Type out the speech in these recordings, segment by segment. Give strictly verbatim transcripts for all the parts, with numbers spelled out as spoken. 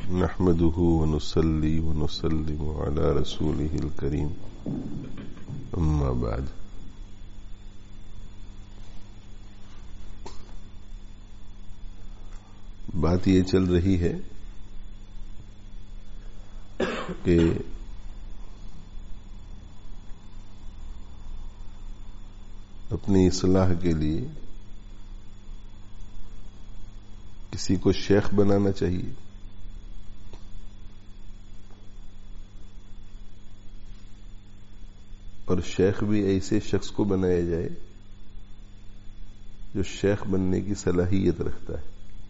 نحمده ونصلي ونسلم على رسوله الكريم اما بعد. بات یہ چل رہی ہے کہ اپنی اصلاح کے لیے کسی کو شیخ بنانا چاہیے، اور شیخ بھی ایسے شخص کو بنایا جائے جو شیخ بننے کی صلاحیت رکھتا ہے.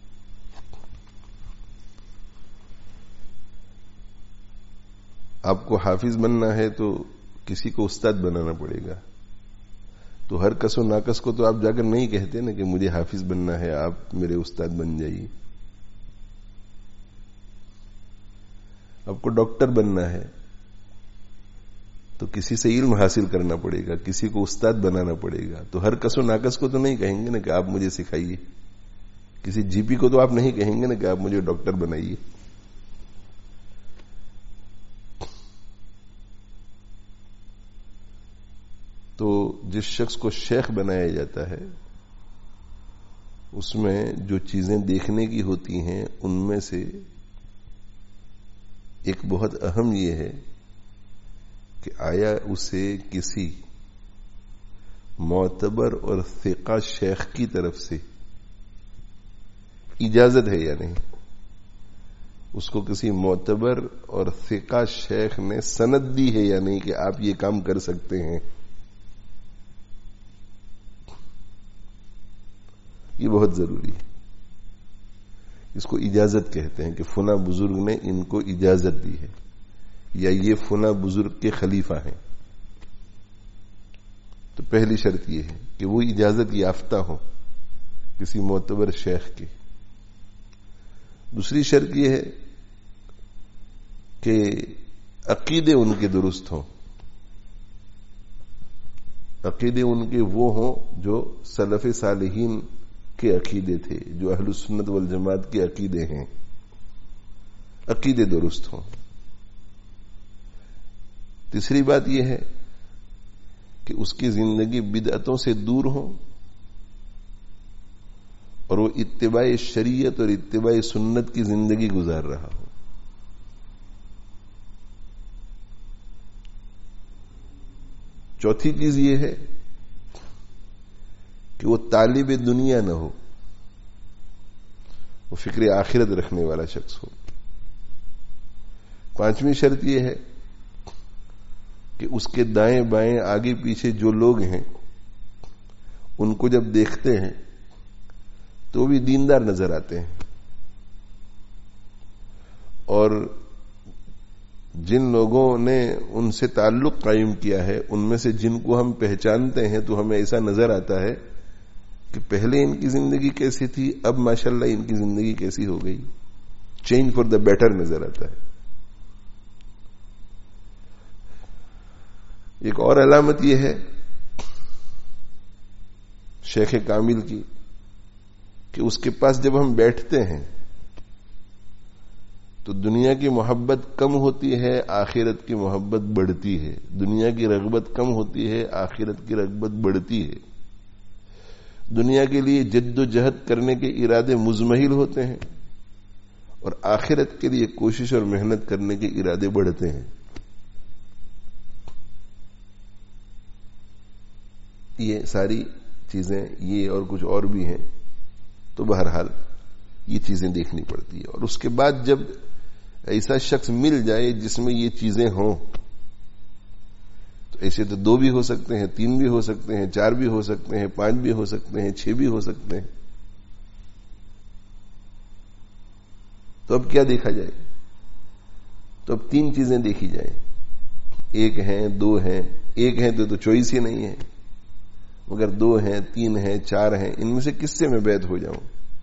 آپ کو حافظ بننا ہے تو کسی کو استاد بنانا پڑے گا. تو ہر کس و ناکس کو تو آپ جا کر نہیں کہتے نا کہ مجھے حافظ بننا ہے، آپ میرے استاد بن جائیے. آپ کو ڈاکٹر بننا ہے تو کسی سے علم حاصل کرنا پڑے گا، کسی کو استاد بنانا پڑے گا. تو ہر کس و ناکس کو تو نہیں کہیں گے نا کہ آپ مجھے سکھائیے. کسی جی پی کو تو آپ نہیں کہیں گے نا کہ آپ مجھے ڈاکٹر بنائیے. تو جس شخص کو شیخ بنایا جاتا ہے اس میں جو چیزیں دیکھنے کی ہوتی ہیں ان میں سے ایک بہت اہم یہ ہے کہ آیا اسے کسی معتبر اور ثقہ شیخ کی طرف سے اجازت ہے یا نہیں. اس کو کسی معتبر اور ثقہ شیخ نے سند دی ہے یا نہیں کہ آپ یہ کام کر سکتے ہیں. یہ بہت ضروری ہے. اس کو اجازت کہتے ہیں کہ فلاں بزرگ نے ان کو اجازت دی ہے یا یہ فلاں بزرگ کے خلیفہ ہیں. تو پہلی شرط یہ ہے کہ وہ اجازت یافتہ ہو کسی معتبر شیخ کی. دوسری شرط یہ ہے کہ عقیدے ان کے درست ہوں. عقیدے ان کے وہ ہوں جو سلف صالحین کے عقیدے تھے، جو اہل سنت والجماعت کے عقیدے ہیں. عقیدے درست ہوں. تیسری بات یہ ہے کہ اس کی زندگی بدعتوں سے دور ہو اور وہ اتباع شریعت اور اتباع سنت کی زندگی گزار رہا ہو. چوتھی چیز یہ ہے کہ وہ طالب دنیا نہ ہو، وہ فکر آخرت رکھنے والا شخص ہو. پانچویں شرط یہ ہے کہ اس کے دائیں بائیں آگے پیچھے جو لوگ ہیں ان کو جب دیکھتے ہیں تو وہ بھی دیندار نظر آتے ہیں، اور جن لوگوں نے ان سے تعلق قائم کیا ہے ان میں سے جن کو ہم پہچانتے ہیں تو ہمیں ایسا نظر آتا ہے کہ پہلے ان کی زندگی کیسی تھی، اب ماشاءاللہ ان کی زندگی کیسی ہو گئی. چینج فار دا بیٹر نظر آتا ہے. ایک اور علامت یہ ہے شیخ کامل کی کہ اس کے پاس جب ہم بیٹھتے ہیں تو دنیا کی محبت کم ہوتی ہے، آخرت کی محبت بڑھتی ہے. دنیا کی رغبت کم ہوتی ہے، آخرت کی رغبت بڑھتی ہے. دنیا کے لیے جد و جہد کرنے کے ارادے مزمحل ہوتے ہیں اور آخرت کے لیے کوشش اور محنت کرنے کے ارادے بڑھتے ہیں. یہ ساری چیزیں، یہ اور کچھ اور بھی ہیں. تو بہرحال یہ چیزیں دیکھنی پڑتی ہے. اور اس کے بعد جب ایسا شخص مل جائے جس میں یہ چیزیں ہوں، تو ایسے تو دو بھی ہو سکتے ہیں، تین بھی ہو سکتے ہیں، چار بھی ہو سکتے ہیں، پانچ بھی ہو سکتے ہیں، چھ بھی ہو سکتے ہیں. تو اب کیا دیکھا جائے؟ تو اب تین چیزیں دیکھی جائیں. ایک ہیں، دو ہیں. ایک ہیں تو تو چوائس ہی نہیں ہے، مگر دو ہیں، تین ہیں، چار ہیں. ان میں سے کس سے میں بیعت ہو جاؤں؟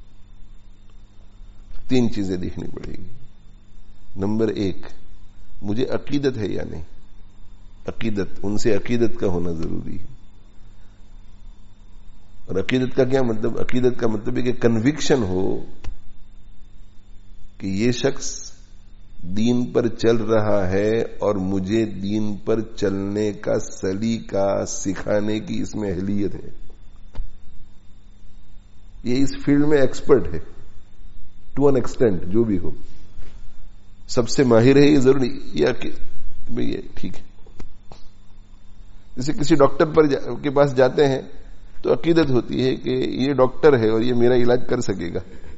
تین چیزیں دیکھنی پڑے گی. نمبر ایک، مجھے عقیدت ہے یا نہیں. عقیدت، ان سے عقیدت کا ہونا ضروری ہے. اور عقیدت کا کیا مطلب؟ عقیدت کا مطلب ہے کہ کنوکشن ہو کہ یہ شخص دین پر چل رہا ہے اور مجھے دین پر چلنے کا سلیقہ سکھانے کی اس میں اہلیت ہے، یہ اس فیلڈ میں ایکسپرٹ ہے ٹو این ایکسٹینٹ، جو بھی ہو سب سے ماہر ہے، یہ ضروری یا کہ بھئی ٹھیک ہے. جیسے کسی ڈاکٹر پر جا, کے پاس جاتے ہیں تو عقیدت ہوتی ہے کہ یہ ڈاکٹر ہے اور یہ میرا علاج کر سکے گا،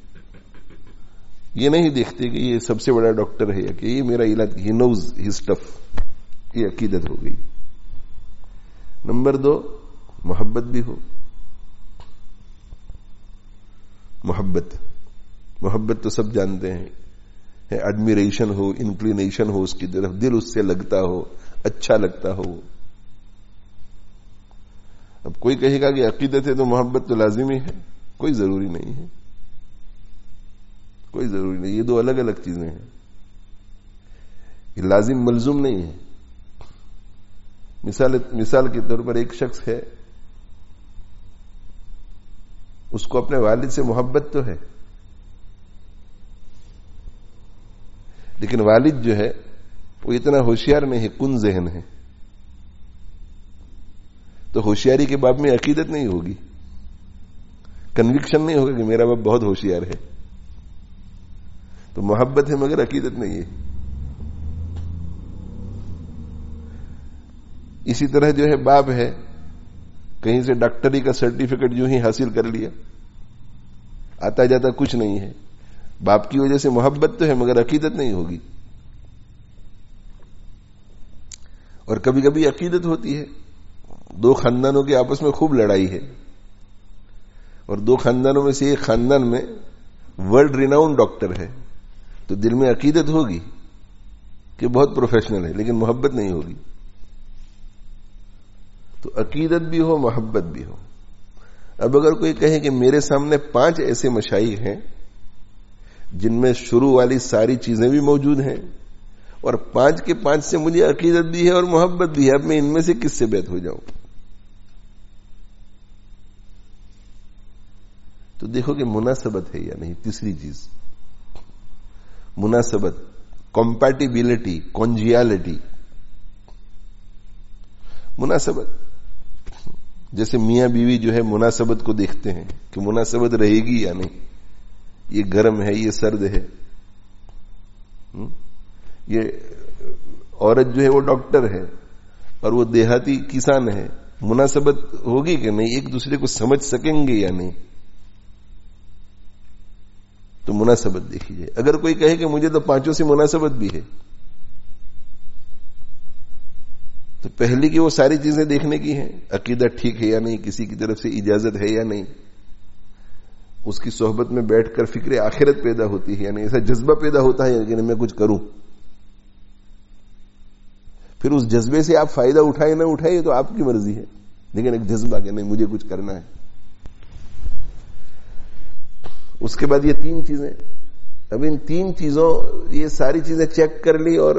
یہ نہیں دیکھتے کہ یہ سب سے بڑا ڈاکٹر ہے یا کہ یہ میرا علاج، ہی نوز ہز اسٹف، یہ عقیدت ہو گئی. نمبر دو، محبت بھی ہو. محبت محبت تو سب جانتے ہیں، ایڈمیریشن ہو، انکلینیشن ہو اس کی طرف، دل اس سے لگتا ہو، اچھا لگتا ہو. اب کوئی کہے گا کہ عقیدت ہے تو محبت تو لازمی ہے، کوئی ضروری نہیں ہے، کوئی ضروری نہیں، یہ دو الگ الگ چیزیں ہیں، یہ لازم ملزوم نہیں ہے. مثال مثال کے طور پر ایک شخص ہے، اس کو اپنے والد سے محبت تو ہے، لیکن والد جو ہے وہ اتنا ہوشیار نہیں ہے، کن ذہن ہے، تو ہوشیاری کے باب میں عقیدت نہیں ہوگی، کنوکشن نہیں ہوگا کہ میرا باپ بہت ہوشیار ہے. تو محبت ہے مگر عقیدت نہیں ہے. اسی طرح جو ہے باپ ہے، کہیں سے ڈاکٹری کا سرٹیفکیٹ جو ہی حاصل کر لیا، آتا جاتا کچھ نہیں ہے، باپ کی وجہ سے محبت تو ہے مگر عقیدت نہیں ہوگی. اور کبھی کبھی عقیدت ہوتی ہے، دو خاندانوں کے آپس میں خوب لڑائی ہے، اور دو خاندانوں میں سے ایک خاندان میں ورلڈ ریناؤنڈ ڈاکٹر ہے، تو دل میں عقیدت ہوگی کہ بہت پروفیشنل ہے، لیکن محبت نہیں ہوگی. تو عقیدت بھی ہو، محبت بھی ہو. اب اگر کوئی کہے کہ میرے سامنے پانچ ایسے مشائخ ہیں جن میں شروع والی ساری چیزیں بھی موجود ہیں، اور پانچ کے پانچ سے مجھے عقیدت بھی ہے اور محبت بھی ہے، اب میں ان میں سے کس سے بیعت ہو جاؤں؟ تو دیکھو کہ مناسبت ہے یا نہیں. تیسری چیز مناسبت، کمپیٹیبلٹی، کونجیالٹی. مناسبت جیسے میاں بیوی جو ہے مناسبت کو دیکھتے ہیں کہ مناسبت رہے گی یا نہیں، یہ گرم ہے، یہ سرد ہے. یہ عورت جو ہے وہ ڈاکٹر ہے اور وہ دیہاتی کسان ہے، مناسبت ہوگی کہ نہیں، ایک دوسرے کو سمجھ سکیں گے یا نہیں. تو مناسبت دیکھی جائے. اگر کوئی کہے کہ مجھے تو پانچوں سے مناسبت بھی ہے، تو پہلی کی وہ ساری چیزیں دیکھنے کی ہیں، عقیدت ٹھیک ہے یا نہیں، کسی کی طرف سے اجازت ہے یا نہیں، اس کی صحبت میں بیٹھ کر فکر آخرت پیدا ہوتی ہے یا نہیں، ایسا جذبہ پیدا ہوتا ہے کہ میں کچھ کروں. پھر اس جذبے سے آپ فائدہ اٹھائے نہ اٹھائے تو آپ کی مرضی ہے، لیکن ایک جذبہ کہ نہیں مجھے کچھ کرنا ہے. اس کے بعد یہ تین چیزیں، اب ان تین چیزوں یہ ساری چیزیں چیک کر لی اور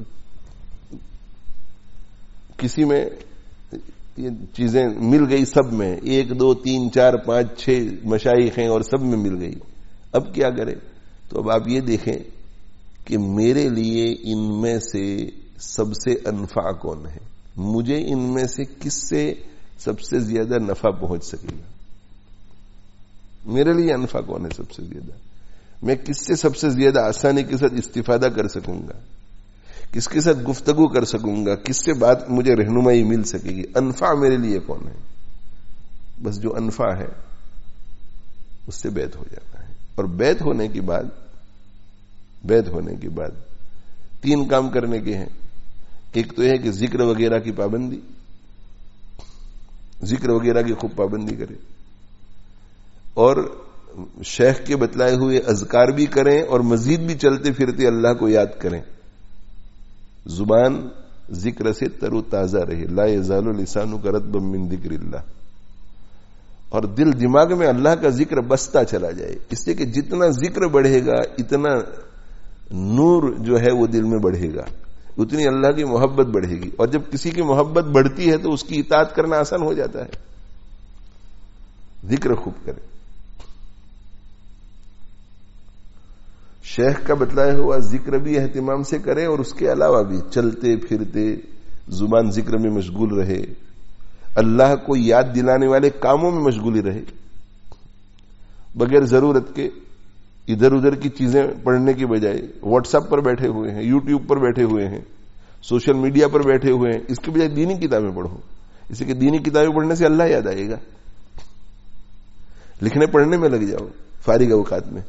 کسی میں یہ چیزیں مل گئی، سب میں ایک دو تین چار پانچ چھ مشائخ ہیں اور سب میں مل گئی. اب کیا کرے؟ تو اب آپ یہ دیکھیں کہ میرے لیے ان میں سے سب سے انفع کون ہے، مجھے ان میں سے کس سے سب سے زیادہ نفع پہنچ سکے گا. میرے لیے انفع کون ہے سب سے زیادہ، میں کس سے سب سے زیادہ آسانی کے ساتھ استفادہ کر سکوں گا، کس کے ساتھ گفتگو کر سکوں گا، کس سے بات مجھے رہنمائی مل سکے گی، انفع میرے لیے کون ہے. بس جو انفع ہے اس سے بیعت ہو جانا ہے. اور بیعت ہونے کے بعد بیعت ہونے کے بعد تین کام کرنے کے ہیں. ایک تو یہ کہ ذکر وغیرہ کی پابندی، ذکر وغیرہ کی خوب پابندی کرے، اور شیخ کے بتلائے ہوئے اذکار بھی کریں اور مزید بھی چلتے پھرتے اللہ کو یاد کریں. زبان ذکر سے تر و تازہ رہے، لا یزال لسانک رطبا من ذکر اللہ، اور دل دماغ میں اللہ کا ذکر بستا چلا جائے. اس سے کہ جتنا ذکر بڑھے گا اتنا نور جو ہے وہ دل میں بڑھے گا، اتنی اللہ کی محبت بڑھے گی. اور جب کسی کی محبت بڑھتی ہے تو اس کی اطاعت کرنا آسان ہو جاتا ہے. ذکر خوب کرے. شیخ کا بتلایا ہوا ذکر بھی اہتمام سے کرے اور اس کے علاوہ بھی چلتے پھرتے زبان ذکر میں مشغول رہے، اللہ کو یاد دلانے والے کاموں میں مشغولی رہے، بغیر ضرورت کے ادھر ادھر کی چیزیں پڑھنے کی بجائے واٹس ایپ پر بیٹھے ہوئے ہیں، یوٹیوب پر بیٹھے ہوئے ہیں، سوشل میڈیا پر بیٹھے ہوئے ہیں، اس کے بجائے دینی کتابیں پڑھو. اسی کہ دینی کتابیں پڑھنے سے اللہ یاد آئے گا. لکھنے پڑھنے میں لگ جاؤ فارغ اوقات میں.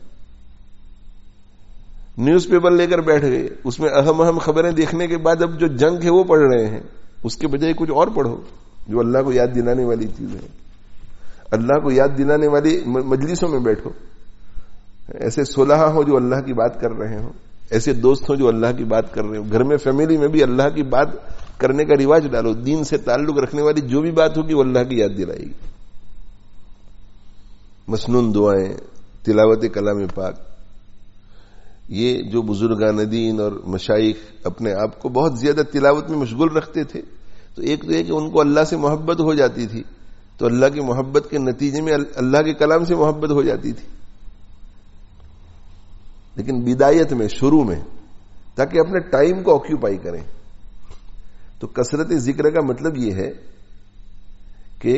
نیوز پیپر لے کر بیٹھ گئے، اس میں اہم اہم خبریں دیکھنے کے بعد اب جو جنگ ہے وہ پڑھ رہے ہیں، اس کے بجائے کچھ اور پڑھو جو اللہ کو یاد دلانے والی چیز ہے. اللہ کو یاد دلانے والی مجلسوں میں بیٹھو، ایسے صلحاء ہو جو اللہ کی بات کر رہے ہوں، ایسے دوست ہوں جو اللہ کی بات کر رہے ہوں. گھر میں فیملی میں بھی اللہ کی بات کرنے کا رواج ڈالو. دین سے تعلق رکھنے والی جو بھی بات ہوگی وہ اللہ کی یاد دلائے گی. مسنون دعائیں، تلاوت کلام پاک، یہ جو بزرگان دین اور مشائخ اپنے آپ کو بہت زیادہ تلاوت میں مشغول رکھتے تھے، تو ایک تو یہ کہ ان کو اللہ سے محبت ہو جاتی تھی، تو اللہ کی محبت کے نتیجے میں اللہ کے کلام سے محبت ہو جاتی تھی. لیکن بدایت میں، شروع میں، تاکہ اپنے ٹائم کو آکیوپائی کریں. تو کثرت ذکر کا مطلب یہ ہے کہ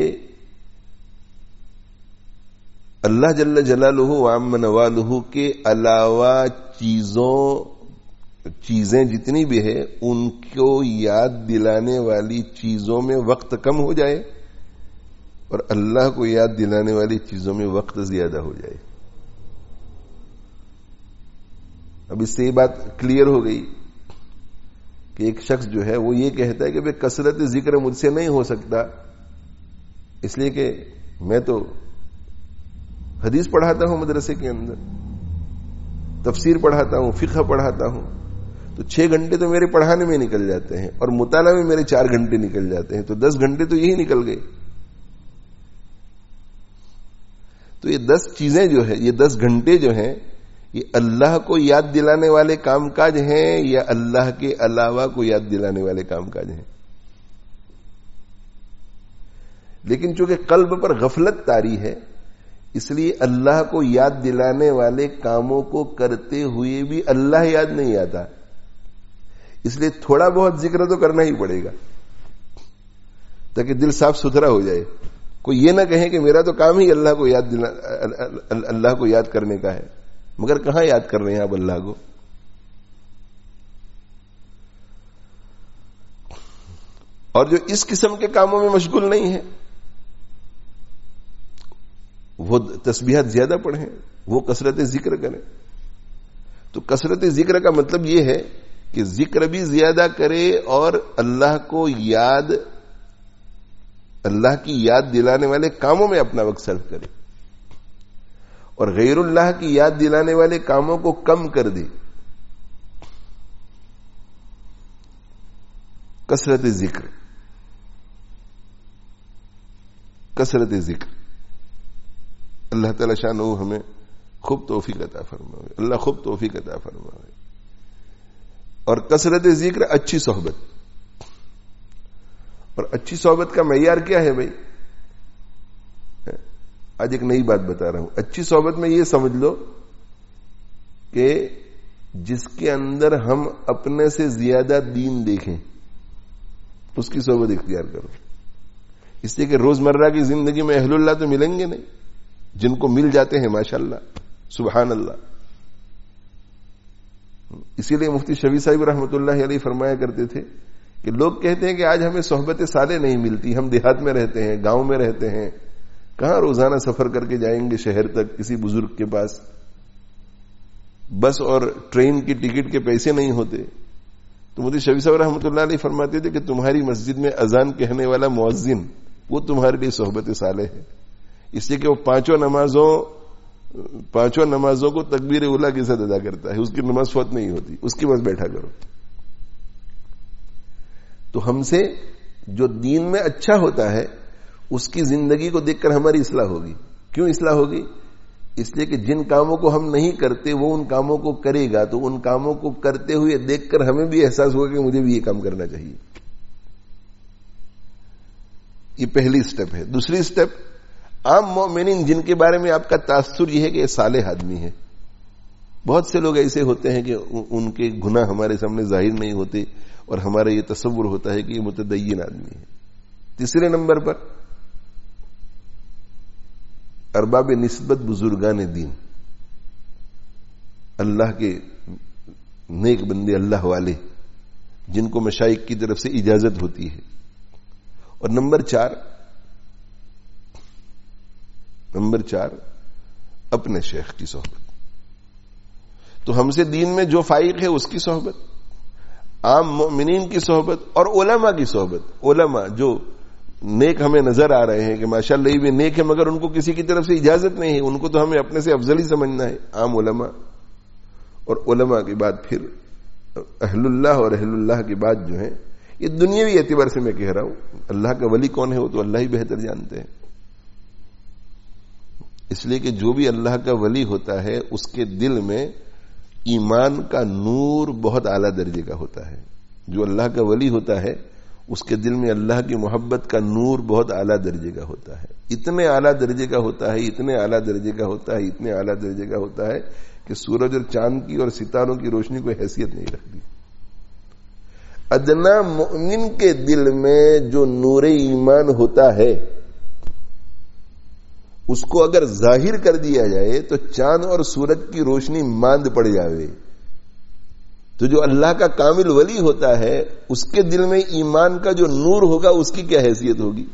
اللہ جل جلالہ وعم نوالہ کے علاوہ چیزوں چیزیں جتنی بھی ہے ان کو یاد دلانے والی چیزوں میں وقت کم ہو جائے اور اللہ کو یاد دلانے والی چیزوں میں وقت زیادہ ہو جائے. اب اس سے یہ بات کلیئر ہو گئی کہ ایک شخص جو ہے وہ یہ کہتا ہے کہ بھئی کثرت ذکر مجھ سے نہیں ہو سکتا، اس لیے کہ میں تو حدیث پڑھاتا ہوں مدرسے کے اندر، تفسیر پڑھاتا ہوں، فقہ پڑھاتا ہوں، تو چھ گھنٹے تو میرے پڑھانے میں نکل جاتے ہیں اور مطالعہ میں میرے چار گھنٹے نکل جاتے ہیں، تو دس گھنٹے تو یہی نکل گئے. تو یہ دس چیزیں جو ہے، یہ دس گھنٹے جو ہیں، یہ اللہ کو یاد دلانے والے کام کاج ہیں یا اللہ کے علاوہ کو یاد دلانے والے کام کاج ہیں؟ لیکن چونکہ قلب پر غفلت طاری ہے، اس لیے اللہ کو یاد دلانے والے کاموں کو کرتے ہوئے بھی اللہ یاد نہیں آتا. اس لیے تھوڑا بہت ذکر تو کرنا ہی پڑے گا تاکہ دل صاف ستھرا ہو جائے. کوئی یہ نہ کہے کہ میرا تو کام ہی اللہ کو یاد دلا اللہ کو یاد کرنے کا ہے، مگر کہاں یاد کر رہے ہیں آپ اللہ کو؟ اور جو اس قسم کے کاموں میں مشغول نہیں ہے وہ تسبیحات زیادہ پڑھیں، وہ کثرت ذکر کریں. تو کثرت ذکر کا مطلب یہ ہے کہ ذکر بھی زیادہ کرے اور اللہ کو یاد اللہ کی یاد دلانے والے کاموں میں اپنا وقت صرف کرے اور غیر اللہ کی یاد دلانے والے کاموں کو کم کر دے. کثرت ذکر کثرت ذکر اللہ تعالی شانہ ہمیں خوب توفیق عطا فرمائے. اللہ خوب توفیق عطا فرمائے. اور کثرت ذکر اچھی صحبت، اور اچھی صحبت کا معیار کیا ہے بھائی؟ آج ایک نئی بات بتا رہا ہوں. اچھی صحبت میں یہ سمجھ لو کہ جس کے اندر ہم اپنے سے زیادہ دین دیکھیں اس کی صحبت اختیار کرو. اس لیے کہ روزمرہ کی زندگی میں اہل اللہ تو ملیں گے نہیں، جن کو مل جاتے ہیں ماشاءاللہ سبحان اللہ. اسی لیے مفتی شفیع صاحب رحمۃ اللہ علیہ فرمایا کرتے تھے کہ لوگ کہتے ہیں کہ آج ہمیں صحبت صالح نہیں ملتی، ہم دیہات میں رہتے ہیں، گاؤں میں رہتے ہیں، کہاں روزانہ سفر کر کے جائیں گے شہر تک کسی بزرگ کے پاس، بس اور ٹرین کی ٹکٹ کے پیسے نہیں ہوتے. تو مفتی شفیع صاحب رحمۃ اللہ علیہ فرماتے تھے کہ تمہاری مسجد میں اذان کہنے والا مؤذن وہ تمہارے لیے صحبت صالح ہے، اس لیے کہ وہ پانچوں نمازوں پانچوں نمازوں کو تکبیر اولیٰ کے ساتھ ادا کرتا ہے، اس کی نماز فوت نہیں ہوتی، اس کے پاس بیٹھا کرو. تو ہم سے جو دین میں اچھا ہوتا ہے اس کی زندگی کو دیکھ کر ہماری اصلاح ہوگی. کیوں اصلاح ہوگی؟ اس لیے کہ جن کاموں کو ہم نہیں کرتے وہ ان کاموں کو کرے گا، تو ان کاموں کو کرتے ہوئے دیکھ کر ہمیں بھی احساس ہوگا کہ مجھے بھی یہ کام کرنا چاہیے. یہ پہلی سٹیپ ہے. دوسری سٹیپ عام مومنین جن کے بارے میں آپ کا تاثر یہ ہے کہ یہ صالح آدمی ہے، بہت سے لوگ ایسے ہوتے ہیں کہ ان کے گناہ ہمارے سامنے ظاہر نہیں ہوتے اور ہمارا یہ تصور ہوتا ہے کہ یہ متدین آدمی ہے. تیسرے نمبر پر ارباب نسبت بزرگان دین، اللہ کے نیک بندے، اللہ والے جن کو مشائخ کی طرف سے اجازت ہوتی ہے. اور نمبر چار نمبر چار اپنے شیخ کی صحبت. تو ہم سے دین میں جو فائق ہے اس کی صحبت، عام مومنین کی صحبت اور علماء کی صحبت. علماء جو نیک ہمیں نظر آ رہے ہیں کہ ماشاءاللہ یہ بھی نیک ہے مگر ان کو کسی کی طرف سے اجازت نہیں ہے، ان کو تو ہمیں اپنے سے افضل ہی سمجھنا ہے، عام علماء. اور علماء کے بعد پھر اہل اللہ، اور اہل اللہ کے بعد جو ہے یہ دنیاوی اعتبار سے میں کہہ رہا ہوں، اللہ کا ولی کون ہے وہ تو اللہ ہی بہتر جانتے ہیں. اس لیے کہ جو بھی اللہ کا ولی ہوتا ہے اس کے دل میں ایمان کا نور بہت اعلیٰ درجے کا ہوتا ہے. جو اللہ کا ولی ہوتا ہے اس کے دل میں اللہ کی محبت کا نور بہت اعلیٰ درجے کا ہوتا ہے. اتنے اعلیٰ درجے کا ہوتا ہے اتنے اعلیٰ درجے کا ہوتا ہے اتنے اعلیٰ درجے کا ہوتا ہے کہ سورج اور چاند کی اور ستاروں کی روشنی کوئی حیثیت نہیں رکھتی. ادنا مومن کے دل میں جو نور ایمان ہوتا ہے اس کو اگر ظاہر کر دیا جائے تو چاند اور سورج کی روشنی ماند پڑ جاوے. تو جو اللہ کا کامل ولی ہوتا ہے اس کے دل میں ایمان کا جو نور ہوگا اس کی کیا حیثیت ہوگی.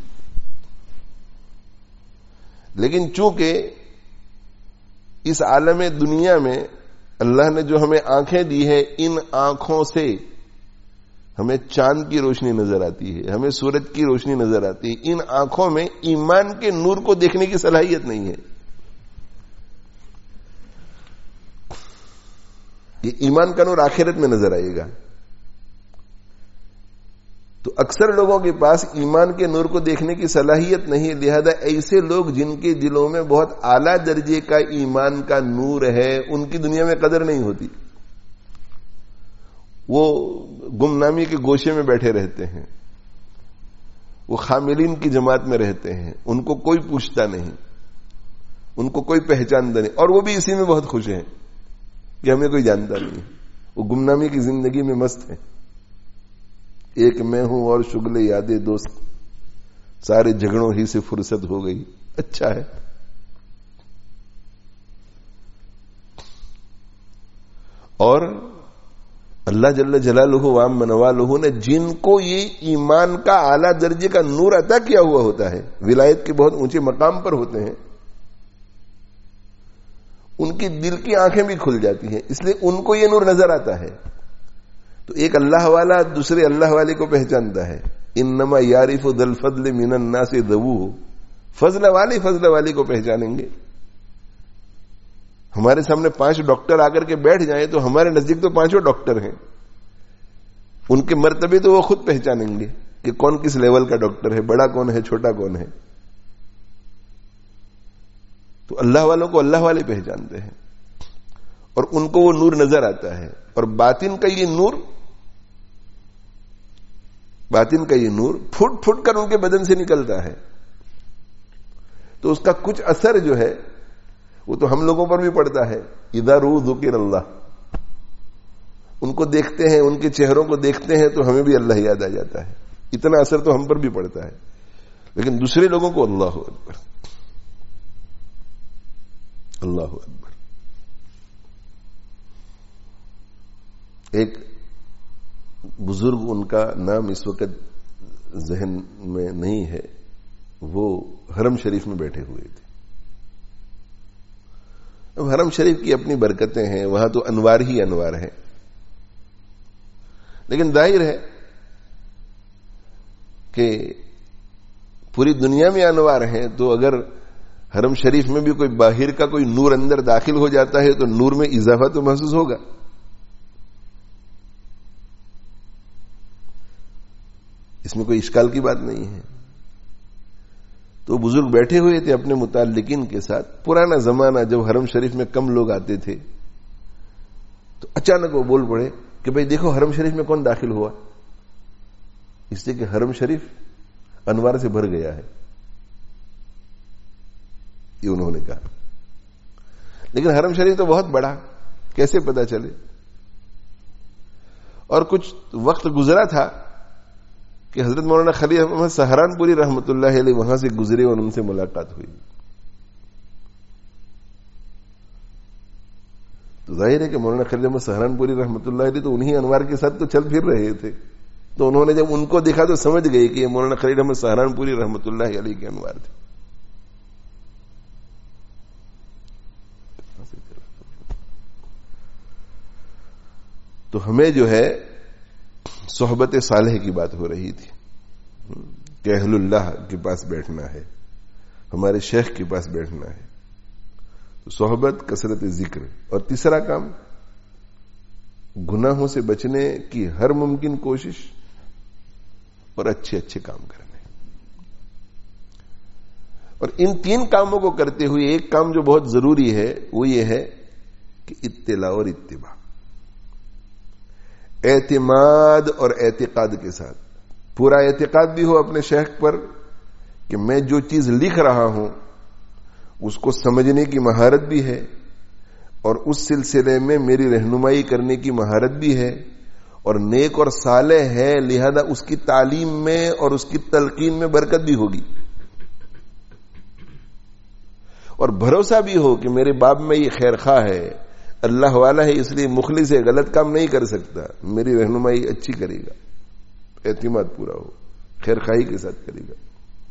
لیکن چونکہ اس عالم دنیا میں اللہ نے جو ہمیں آنکھیں دی ہے، ان آنکھوں سے ہمیں چاند کی روشنی نظر آتی ہے، ہمیں سورج کی روشنی نظر آتی ہے، ان آنکھوں میں ایمان کے نور کو دیکھنے کی صلاحیت نہیں ہے. یہ ایمان کا نور آخرت میں نظر آئے گا. تو اکثر لوگوں کے پاس ایمان کے نور کو دیکھنے کی صلاحیت نہیں، لہذا ایسے لوگ جن کے دلوں میں بہت اعلیٰ درجے کا ایمان کا نور ہے ان کی دنیا میں قدر نہیں ہوتی. وہ گمنامی کے گوشے میں بیٹھے رہتے ہیں، وہ خاملین کی جماعت میں رہتے ہیں، ان کو کوئی پوچھتا نہیں، ان کو کوئی پہچانتا نہیں، اور وہ بھی اسی میں بہت خوش ہیں کہ ہمیں کوئی جانتا نہیں. وہ گمنامی کی زندگی میں مست ہیں. ایک میں ہوں اور شغل یادیں دوست، سارے جھگڑوں ہی سے فرصت ہو گئی. اچھا ہے. اور اللہ جل جلالہ وعم منوالہ نے جن کو یہ ایمان کا اعلیٰ درجے کا نور عطا کیا ہوا ہوتا ہے، ولایت کے بہت اونچے مقام پر ہوتے ہیں، ان کی دل کی آنکھیں بھی کھل جاتی ہیں، اس لیے ان کو یہ نور نظر آتا ہے. تو ایک اللہ والا دوسرے اللہ والے کو پہچانتا ہے. انما یعرف ذو الفضل من الناس ذووہ، فضل والے فضل والے کو پہچانیں گے. ہمارے سامنے پانچ ڈاکٹر آ کر کے بیٹھ جائیں تو ہمارے نزدیک تو پانچوں ڈاکٹر ہیں، ان کے مرتبے تو وہ خود پہچانیں گے کہ کون کس لیول کا ڈاکٹر ہے، بڑا کون ہے چھوٹا کون ہے. تو اللہ والوں کو اللہ والے پہچانتے ہیں اور ان کو وہ نور نظر آتا ہے. اور باطن کا یہ نور باطن کا یہ نور پھٹ پھٹ کر ان کے بدن سے نکلتا ہے. تو اس کا کچھ اثر جو ہے وہ تو ہم لوگوں پر بھی پڑتا ہے. اذا رو ذکر اللہ، ان کو دیکھتے ہیں، ان کے چہروں کو دیکھتے ہیں تو ہمیں بھی اللہ یاد آ جاتا ہے. اتنا اثر تو ہم پر بھی پڑتا ہے. لیکن دوسرے لوگوں کو اللہ اکبر اللہ اکبر. ایک بزرگ، ان کا نام اس وقت ذہن میں نہیں ہے، وہ حرم شریف میں بیٹھے ہوئے تھے. اب حرم شریف کی اپنی برکتیں ہیں، وہاں تو انوار ہی انوار ہیں، لیکن ظاہر ہے کہ پوری دنیا میں انوار ہیں، تو اگر حرم شریف میں بھی کوئی باہر کا کوئی نور اندر داخل ہو جاتا ہے تو نور میں اضافہ تو محسوس ہوگا. اس میں کوئی اشکال کی بات نہیں ہے. تو بزرگ بیٹھے ہوئے تھے اپنے متعلقین کے ساتھ. پرانا زمانہ جب حرم شریف میں کم لوگ آتے تھے تو اچانک وہ بول پڑے کہ بھئی دیکھو حرم شریف میں کون داخل ہوا. اس لیے کہ حرم شریف انوار سے بھر گیا ہے، یہ انہوں نے کہا. لیکن حرم شریف تو بہت بڑا، کیسے پتا چلے؟ اور کچھ وقت گزرا تھا کہ حضرت مولانا خلیل احمد سہارنپوری رحمۃ اللہ علیہ وہاں سے گزرے اور ان سے ملاقات ہوئی. تو ظاہر ہے کہ مولانا خلیل احمد سہارنپوری رحمۃ اللہ علیہ تو انہی انوار کے ساتھ تو چل پھر رہے تھے. تو انہوں نے جب ان کو دیکھا تو سمجھ گئے کہ یہ مولانا خلیل احمد سہارنپوری رحمۃ اللہ علیہ کے انوار تھے. تو ہمیں جو ہے صحبت صالح کی بات ہو رہی تھی کہ اہل اللہ کے پاس بیٹھنا ہے، ہمارے شیخ کے پاس بیٹھنا ہے. تو صحبت، کثرت ذکر. اور تیسرا کام گناہوں سے بچنے کی ہر ممکن کوشش اور اچھے اچھے کام کرنے. اور ان تین کاموں کو کرتے ہوئے ایک کام جو بہت ضروری ہے وہ یہ ہے کہ اطلاع اور اتباع، اعتماد اور اعتقاد کے ساتھ. پورا اعتقاد بھی ہو اپنے شیخ پر کہ میں جو چیز لکھ رہا ہوں اس کو سمجھنے کی مہارت بھی ہے اور اس سلسلے میں میری رہنمائی کرنے کی مہارت بھی ہے اور نیک اور صالح ہے، لہذا اس کی تعلیم میں اور اس کی تلقین میں برکت بھی ہوگی. اور بھروسہ بھی ہو کہ میرے باب میں یہ خیر خواہ ہے، اللہ والا ہے، اس لیے مخلص ہے، غلط کام نہیں کر سکتا، میری رہنمائی اچھی کرے گا. اعتماد پورا ہو، خیر خواہی کے ساتھ کرے گا.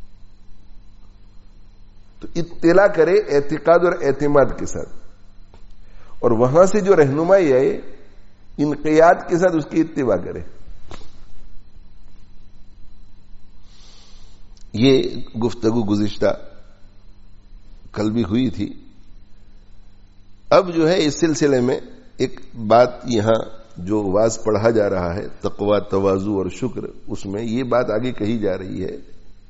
تو اطلاع کرے اعتقاد اور اعتماد کے ساتھ، اور وہاں سے جو رہنمائی آئے انقیاد کے ساتھ اس کی اتباع کرے. یہ گفتگو گزشتہ کل بھی ہوئی تھی. اب جو ہے اس سلسلے میں ایک بات یہاں جو واز پڑھا جا رہا ہے تقوی، تواضع اور شکر، اس میں یہ بات آگے کہی جا رہی ہے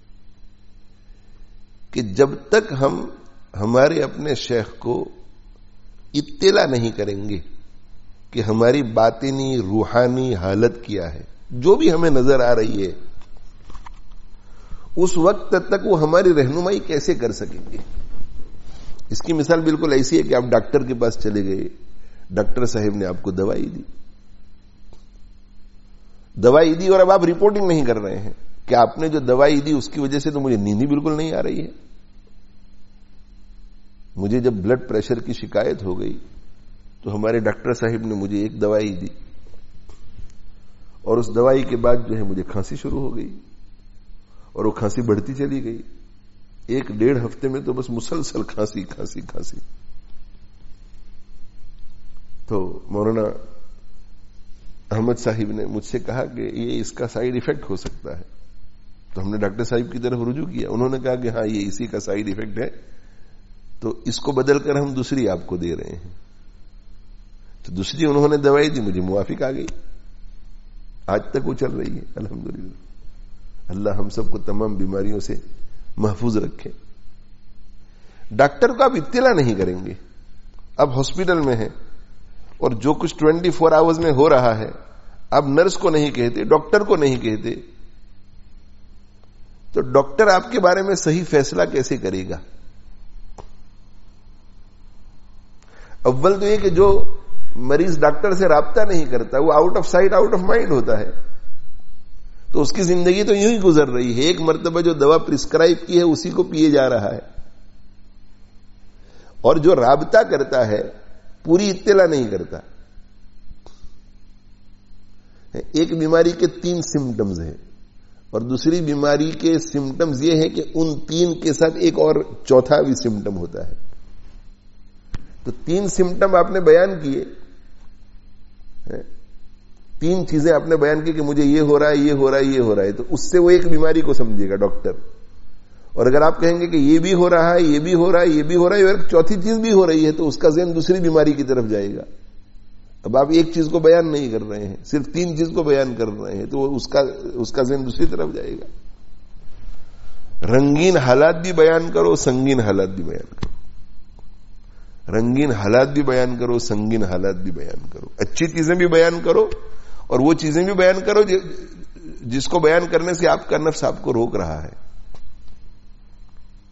کہ جب تک ہم ہمارے اپنے شیخ کو اطلاع نہیں کریں گے کہ ہماری باطنی روحانی حالت کیا ہے، جو بھی ہمیں نظر آ رہی ہے، اس وقت تک وہ ہماری رہنمائی کیسے کر سکیں گے؟ اس کی مثال بالکل ایسی ہے کہ آپ ڈاکٹر کے پاس چلے گئے، ڈاکٹر صاحب نے آپ کو دوائی دی دوائی دی اور اب آپ رپورٹنگ نہیں کر رہے ہیں کہ آپ نے جو دوائی دی اس کی وجہ سے تو مجھے نیند ہی بالکل نہیں آ رہی ہے. مجھے جب بلڈ پریشر کی شکایت ہو گئی تو ہمارے ڈاکٹر صاحب نے مجھے ایک دوائی دی اور اس دوائی کے بعد جو ہے مجھے کھانسی شروع ہو گئی اور وہ کھانسی بڑھتی چلی گئی. ایک ڈیڑھ ہفتے میں تو بس مسلسل کھانسی کھانسی کھانسی. تو مولانا احمد صاحب نے مجھ سے کہا کہ یہ اس کا سائیڈ ایفیکٹ ہو سکتا ہے. تو ہم نے ڈاکٹر صاحب کی طرف رجوع کیا. انہوں نے کہا کہ ہاں یہ اسی کا سائیڈ ایفیکٹ ہے، تو اس کو بدل کر ہم دوسری آپ کو دے رہے ہیں. تو دوسری انہوں نے دوائی دی، مجھے موافق آ گئی. آج تک وہ چل رہی ہے الحمدللہ. اللہ ہم سب کو تمام بیماریوں سے محفوظ رکھے. ڈاکٹر کو آپ اطلاع نہیں کریں گے، اب ہاسپٹل میں ہے اور جو کچھ ٹوینٹی فور آورز میں ہو رہا ہے آپ نرس کو نہیں کہتے، ڈاکٹر کو نہیں کہتے، تو ڈاکٹر آپ کے بارے میں صحیح فیصلہ کیسے کرے گا؟ اول تو یہ کہ جو مریض ڈاکٹر سے رابطہ نہیں کرتا وہ out of sight out of mind ہوتا ہے، تو اس کی زندگی تو یوں ہی گزر رہی ہے. ایک مرتبہ جو دوا پرسکرائب کی ہے اسی کو پیے جا رہا ہے. اور جو رابطہ کرتا ہے پوری اطلاع نہیں کرتا. ایک بیماری کے تین سمٹمز ہیں اور دوسری بیماری کے سمٹمز یہ ہے کہ ان تین کے ساتھ ایک اور چوتھا بھی سمٹم ہوتا ہے. تو تین سمٹم آپ نے بیان کیے، تین چیزیں آپ نے بیان کی کہ مجھے یہ ہو رہا ہے یہ ہو رہا ہے یہ ہو رہا ہے، تو اس سے وہ ایک بیماری کو سمجھے گا ڈاکٹر. اور اگر آپ کہیں گے کہ یہ بھی ہو رہا ہے یہ بھی ہو رہا ہے یہ بھی ہو رہا ہے اور چوتھی چیز بھی ہو رہی ہے، تو اس کا ذہن دوسری بیماری کی طرف جائے گا. اب آپ ایک چیز کو بیان نہیں کر رہے ہیں، صرف تین چیز کو بیان کر رہے ہیں، تو اس کا اس کا ذہن دوسری طرف جائے گا. رنگین حالات بھی بیان کرو، سنگین حالات بھی بیان کرو. رنگین حالات بھی بیان کرو، سنگین حالات بھی بیان کرو. اچھی چیزیں بھی بیان کرو اور وہ چیزیں بھی بیان کرو جس کو بیان کرنے سے آپ کا نفس آپ کو روک رہا ہے.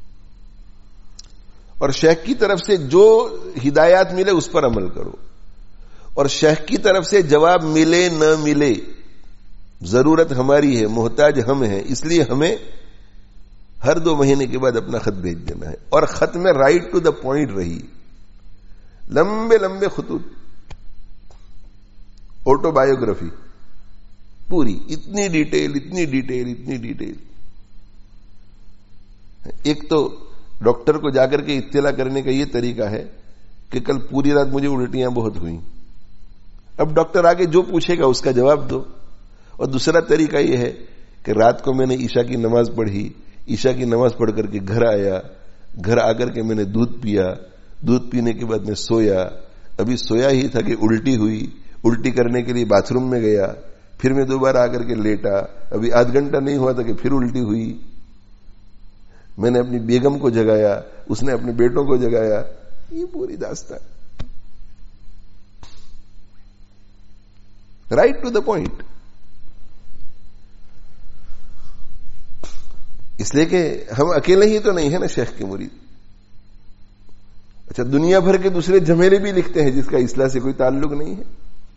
اور شیخ کی طرف سے جو ہدایات ملے اس پر عمل کرو. اور شیخ کی طرف سے جواب ملے نہ ملے، ضرورت ہماری ہے، محتاج ہم ہیں، اس لیے ہمیں ہر دو مہینے کے بعد اپنا خط بھیج دینا ہے. اور خط میں رائٹ ٹو دا پوائنٹ رہی، لمبے لمبے خطوط، آٹو بایوگرافی پوری، اتنی ڈیٹیل اتنی ڈیٹیل اتنی ڈیٹیل. ایک تو ڈاکٹر کو جا کر کے اطلاع کرنے کا یہ طریقہ ہے کہ کل پوری رات مجھے الٹیاں بہت ہوئیں. اب ڈاکٹر آگے جو پوچھے گا اس کا جواب دو. اور دوسرا طریقہ یہ ہے کہ رات کو میں نے عشاء کی نماز پڑھی، عشاء کی نماز پڑھ کر کے گھر آیا، گھر آ کر کے میں نے دودھ پیا، دودھ پینے کے بعد میں سویا، ابھی سویا ہی تھا کہ الٹی ہوئی، الٹی کرنے کے لیے باتھ روم میں گیا، پھر میں دوبارہ آ کر کے لیٹا، ابھی آدھ گھنٹہ نہیں ہوا تھا کہ پھر الٹی ہوئی. میں نے اپنی بیگم کو جگایا، اس نے اپنے بیٹوں کو جگایا. یہ پوری داستان، رائٹ ٹو دا پوائنٹ. اس لیے کہ ہم اکیلے ہی تو نہیں ہے نا شیخ کے مرید. اچھا، دنیا بھر کے دوسرے جھمیلے بھی لکھتے ہیں جس کا اصلاح سے کوئی تعلق نہیں ہے.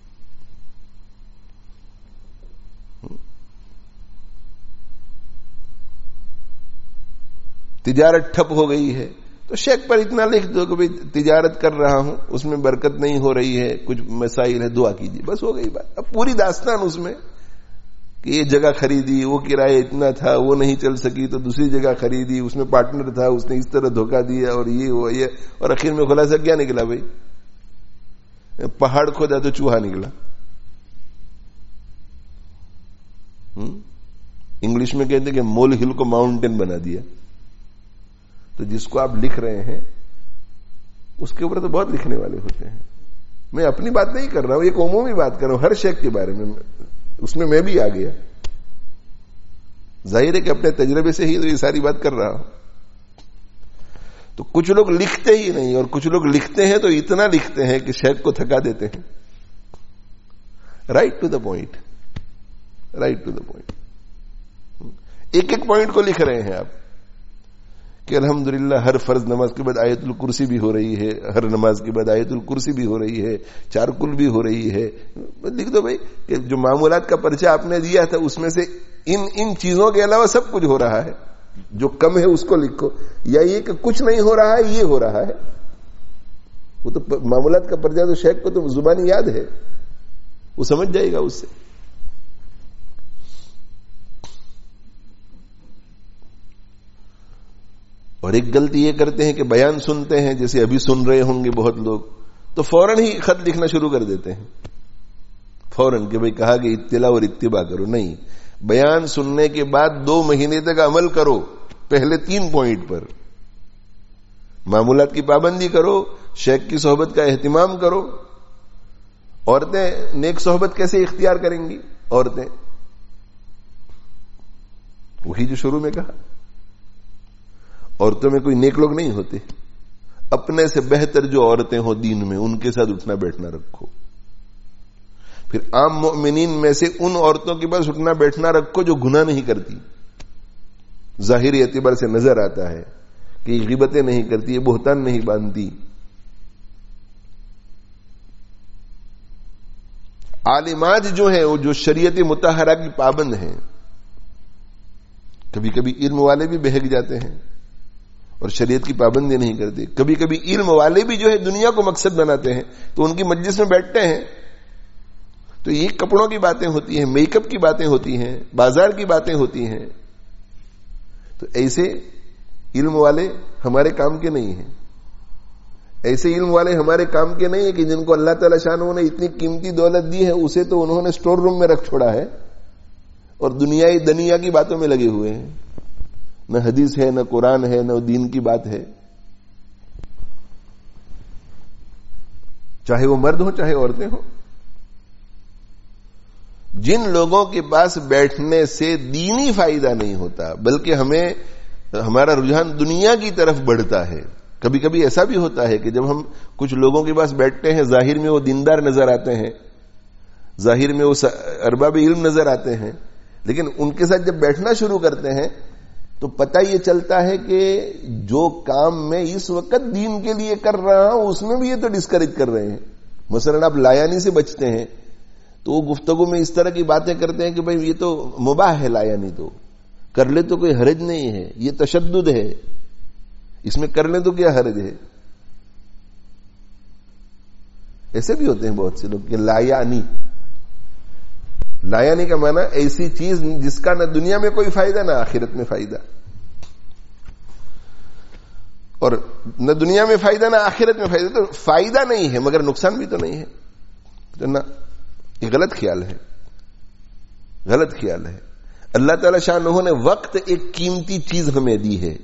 تجارت ٹھپ ہو گئی ہے تو شیخ پر اتنا لکھ دو کہ بھئی تجارت کر رہا ہوں، اس میں برکت نہیں ہو رہی ہے، کچھ مسائل ہے، دعا کیجیے، بس ہو گئی بات. اب پوری داستان اس میں کہ یہ جگہ خریدی، وہ کرایہ اتنا تھا، وہ نہیں چل سکی تو دوسری جگہ خریدی، اس میں پارٹنر تھا، اس نے اس طرح دھوکہ دیا، اور یہ ہوا یہ، اور آخر میں خلاصہ کیا نکلا بھائی؟ پہاڑ کھودا تو چوہا نکلا. انگلش میں کہتے ہیں کہ مول ہل کو ماؤنٹین بنا دیا. تو جس کو آپ لکھ رہے ہیں اس کے اوپر تو بہت لکھنے والے ہوتے ہیں. میں اپنی بات نہیں کر رہا ہوں، ایک عمومی بات کر رہا ہوں ہر شیخ کے بارے میں، اس میں میں بھی آ گیا. ظاہر ہے کہ اپنے تجربے سے ہی تو یہ ساری بات کر رہا ہوں. تو کچھ لوگ لکھتے ہی نہیں، اور کچھ لوگ لکھتے ہیں تو اتنا لکھتے ہیں کہ شیخ کو تھکا دیتے ہیں. Right to the point, right to the point. ایک ایک پوائنٹ کو لکھ رہے ہیں آپ کہ الحمدللہ ہر فرض نماز کے بعد آیت الکرسی بھی ہو رہی ہے، ہر نماز کے بعد آیت الکرسی بھی ہو رہی ہے، چار کل بھی ہو رہی ہے. لکھ دو بھائی کہ جو معمولات کا پرچہ آپ نے دیا تھا اس میں سے ان ان چیزوں کے علاوہ سب کچھ ہو رہا ہے، جو کم ہے اس کو لکھو، یا یہ کہ کچھ نہیں ہو رہا ہے یہ ہو رہا ہے. وہ تو معمولات کا پرچہ تو شیخ کو تو زبانی یاد ہے، وہ سمجھ جائے گا اس سے. اور ایک غلطی یہ کرتے ہیں کہ بیان سنتے ہیں، جیسے ابھی سن رہے ہوں گے بہت لوگ، تو فوراً ہی خط لکھنا شروع کر دیتے ہیں، فوراً کہ بھئی کہا کہ اطلاع اور اتباع کرو. نہیں، بیان سننے کے بعد دو مہینے تک عمل کرو پہلے تین پوائنٹ پر. معمولات کی پابندی کرو، شیخ کی صحبت کا اہتمام کرو. عورتیں نیک صحبت کیسے اختیار کریں گی؟ عورتیں وہی جو شروع میں کہا، عورتوں میں کوئی نیک لوگ نہیں ہوتے. اپنے سے بہتر جو عورتیں ہوں دین میں ان کے ساتھ اٹھنا بیٹھنا رکھو. پھر عام مؤمنین میں سے ان عورتوں کے پاس اٹھنا بیٹھنا رکھو جو گناہ نہیں کرتی، ظاہری اعتبار سے نظر آتا ہے کہ یہ غیبتیں نہیں کرتی، یہ بہتان نہیں باندھتی. عالمات جو ہیں وہ جو شریعت مطہرہ کی پابند ہیں. کبھی کبھی علم والے بھی بہک جاتے ہیں اور شریعت کی پابندی نہیں کرتے. کبھی کبھی علم والے بھی جو ہے دنیا کو مقصد بناتے ہیں، تو ان کی مجلس میں بیٹھتے ہیں تو یہ کپڑوں کی باتیں ہوتی ہیں، میک اپ کی باتیں ہوتی ہیں، بازار کی باتیں ہوتی ہیں. تو ایسے علم والے ہمارے کام کے نہیں ہیں. ایسے علم والے ہمارے کام کے نہیں ہیں کہ جن کو اللہ تعالی شان نے اتنی قیمتی دولت دی ہے، اسے تو انہوں نے سٹور روم میں رکھ چھوڑا ہے اور دنیائی دنیا کی باتوں میں لگے ہوئے ہیں. نہ حدیث ہے، نہ قرآن ہے، نہ دین کی بات ہے. چاہے وہ مرد ہوں چاہے عورتیں ہوں. جن لوگوں کے پاس بیٹھنے سے دینی فائدہ نہیں ہوتا بلکہ ہمیں ہمارا رجحان دنیا کی طرف بڑھتا ہے. کبھی کبھی ایسا بھی ہوتا ہے کہ جب ہم کچھ لوگوں کے پاس بیٹھتے ہیں، ظاہر میں وہ دیندار نظر آتے ہیں، ظاہر میں وہ ارباب علم نظر آتے ہیں، لیکن ان کے ساتھ جب بیٹھنا شروع کرتے ہیں تو پتہ یہ چلتا ہے کہ جو کام میں اس وقت دین کے لیے کر رہا ہوں اس میں بھی یہ تو ڈسکریج کر رہے ہیں. مثلاً آپ لایانی سے بچتے ہیں تو وہ گفتگو میں اس طرح کی باتیں کرتے ہیں کہ بھئی یہ تو مباح ہے، لایانی تو کر لے تو کوئی حرج نہیں ہے، یہ تشدد ہے، اس میں کر لیں تو کیا حرج ہے. ایسے بھی ہوتے ہیں بہت سے لوگ کہ لایانی. لایانی کا معنی ایسی چیز جس کا نہ دنیا میں کوئی فائدہ نہ آخرت میں فائدہ، اور نہ دنیا میں فائدہ نہ آخرت میں فائدہ. تو فائدہ نہیں ہے مگر نقصان بھی تو نہیں ہے، تو نہ، یہ غلط خیال ہے، غلط خیال ہے. اللہ تعالی شانہ نے وقت ایک قیمتی چیز ہمیں دی ہے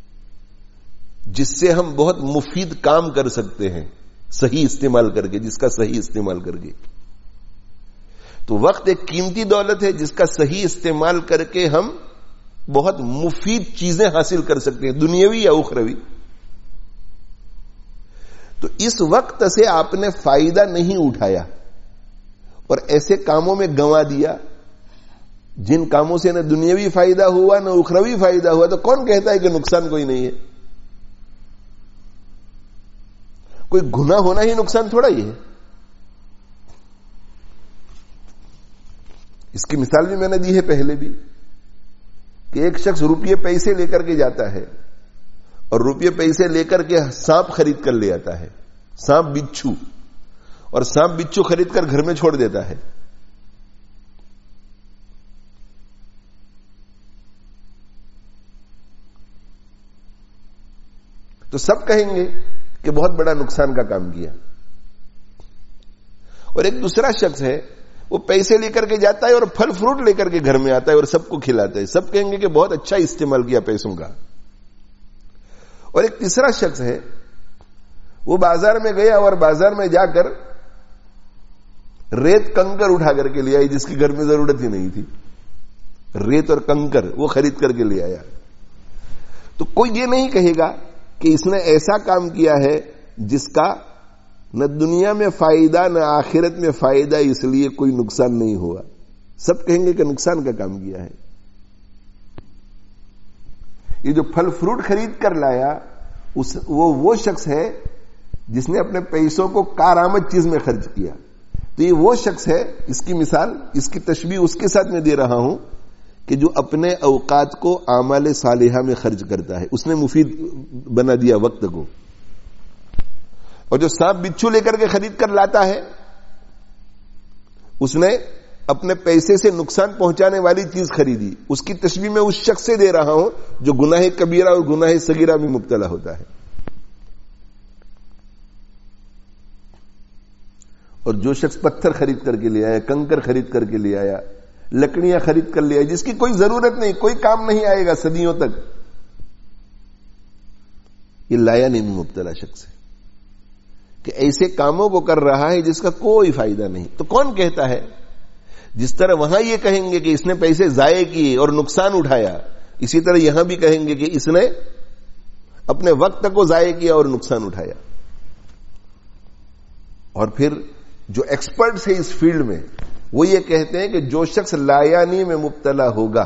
جس سے ہم بہت مفید کام کر سکتے ہیں صحیح استعمال کر کے، جس کا صحیح استعمال کر کے. تو وقت ایک قیمتی دولت ہے جس کا صحیح استعمال کر کے ہم بہت مفید چیزیں حاصل کر سکتے ہیں، دنیاوی یا اخروی. تو اس وقت سے آپ نے فائدہ نہیں اٹھایا اور ایسے کاموں میں گنوا دیا جن کاموں سے نہ دنیاوی فائدہ ہوا نہ اخروی فائدہ ہوا. تو کون کہتا ہے کہ نقصان کوئی نہیں ہے؟ کوئی گناہ ہونا ہی نقصان تھوڑا ہی ہے. اس کی مثال بھی میں نے دی ہے پہلے بھی کہ ایک شخص روپیے پیسے لے کر کے جاتا ہے اور روپیے پیسے لے کر کے سانپ خرید کر لے آتا ہے، سانپ بچھو، اور سانپ بچھو خرید کر گھر میں چھوڑ دیتا ہے. تو سب کہیں گے کہ بہت بڑا نقصان کا کام کیا. اور ایک دوسرا شخص ہے، وہ پیسے لے کر کے جاتا ہے اور پھل فروٹ لے کر کے گھر میں آتا ہے اور سب کو کھلاتا ہے. سب کہیں گے کہ بہت اچھا استعمال کیا پیسوں کا. اور ایک تیسرا شخص ہے، وہ بازار میں گیا اور بازار میں جا کر ریت کنکر اٹھا کر کے لے آئی جس کی گھر میں ضرورت ہی نہیں تھی. ریت اور کنکر وہ خرید کر کے لے آیا. تو کوئی یہ نہیں کہے گا کہ اس نے ایسا کام کیا ہے جس کا نہ دنیا میں فائدہ نہ آخرت میں فائدہ، اس لیے کوئی نقصان نہیں ہوا. سب کہیں گے کہ نقصان کا کام کیا ہے. یہ جو پھل فروٹ خرید کر لایا اس وہ وہ شخص ہے جس نے اپنے پیسوں کو کارآمد چیز میں خرچ کیا. تو یہ وہ شخص ہے، اس کی مثال، اس کی تشبیہ اس کے ساتھ میں دے رہا ہوں کہ جو اپنے اوقات کو اعمال صالحہ میں خرچ کرتا ہے، اس نے مفید بنا دیا وقت کو. اور جو سانپ بچھو لے کر کے خرید کر لاتا ہے اس نے اپنے پیسے سے نقصان پہنچانے والی چیز خریدی. اس کی تشبیہ میں اس شخص سے دے رہا ہوں جو گناہ کبیرہ اور گناہ صغیرہ میں مبتلا ہوتا ہے. اور جو شخص پتھر خرید کر کے لے آیا، کنکر خرید کر کے لے آیا، لکڑیاں خرید کر لے آیا جس کی کوئی ضرورت نہیں، کوئی کام نہیں آئے گا صدیوں تک، یہ لایانی میں مبتلا شخص ہے کہ ایسے کاموں کو کر رہا ہے جس کا کوئی فائدہ نہیں. تو کون کہتا ہے؟ جس طرح وہاں یہ کہیں گے کہ اس نے پیسے ضائع کیے اور نقصان اٹھایا، اسی طرح یہاں بھی کہیں گے کہ اس نے اپنے وقت کو ضائع کیا اور نقصان اٹھایا. اور پھر جو ایکسپرٹس ہیں اس فیلڈ میں وہ یہ کہتے ہیں کہ جو شخص لایانی میں مبتلا ہوگا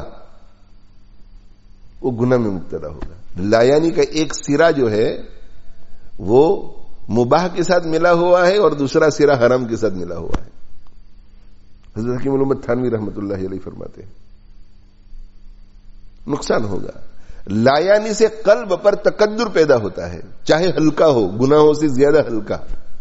وہ گناہ میں مبتلا ہوگا. لایانی کا ایک سرا جو ہے وہ مباح کے ساتھ ملا ہوا ہے اور دوسرا سرا حرام کے ساتھ ملا ہوا ہے. حضرت حکیم علومت تھانوی رحمۃ اللہ علیہ فرماتے ہیں نقصان ہوگا. لایانی سے قلب پر تکدر پیدا ہوتا ہے، چاہے ہلکا ہو، گناہوں سے زیادہ ہلکا.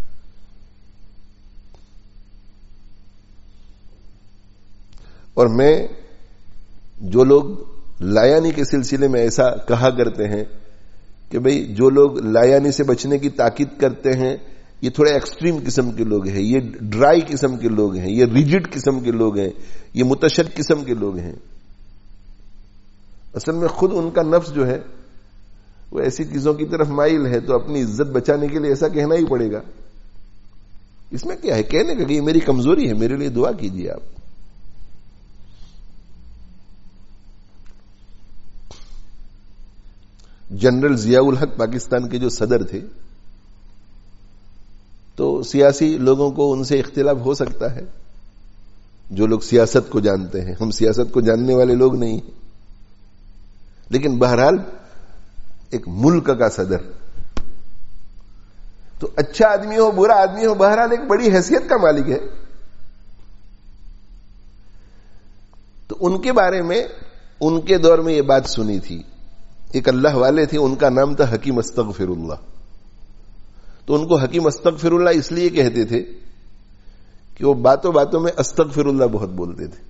اور میں جو لوگ لایانی کے سلسلے میں ایسا کہا کرتے ہیں کہ بھئی جو لوگ لایانی سے بچنے کی تاکید کرتے ہیں یہ تھوڑے ایکسٹریم قسم کے لوگ ہیں، یہ ڈرائی قسم کے لوگ ہیں، یہ ریجڈ قسم کے لوگ ہیں، یہ متشدد قسم کے لوگ ہیں. اصل میں خود ان کا نفس جو ہے وہ ایسی چیزوں کی طرف مائل ہے، تو اپنی عزت بچانے کے لیے ایسا کہنا ہی پڑے گا. اس میں کیا ہے کہنے کا کہ یہ میری کمزوری ہے، میرے لیے دعا کیجیے آپ. جنرل ضیاء الحق پاکستان کے جو صدر تھے، تو سیاسی لوگوں کو ان سے اختلاف ہو سکتا ہے، جو لوگ سیاست کو جانتے ہیں. ہم سیاست کو جاننے والے لوگ نہیں ہیں، لیکن بہرحال ایک ملک کا صدر تو اچھا آدمی ہو برا آدمی ہو بہرحال ایک بڑی حیثیت کا مالک ہے. تو ان کے بارے میں ان کے دور میں یہ بات سنی تھی. ایک اللہ والے تھے, ان کا نام تھا حکیم استغفر اللہ. تو ان کو حکیم استغفر اللہ اس لیے کہتے تھے کہ وہ باتوں باتوں میں استغفر اللہ بہت بولتے تھے,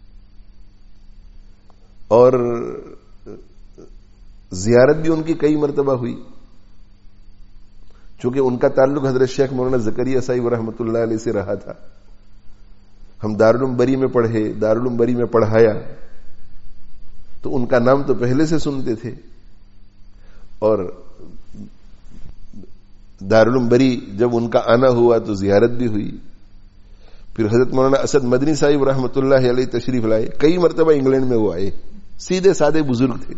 اور زیارت بھی ان کی کئی مرتبہ ہوئی. چونکہ ان کا تعلق حضرت شیخ مولانا زکریا صاحب رحمۃ اللہ علیہ سے رہا تھا. ہم دارالعلوم بری میں پڑھے, دارالعلوم بری میں پڑھایا, تو ان کا نام تو پہلے سے سنتے تھے. اور دارالعلوم بری جب ان کا آنا ہوا تو زیارت بھی ہوئی. پھر حضرت مولانا اسد مدنی صاحب رحمۃ اللہ علیہ تشریف لائے. کئی مرتبہ انگلینڈ میں وہ آئے, سیدھے سادے بزرگ تھے.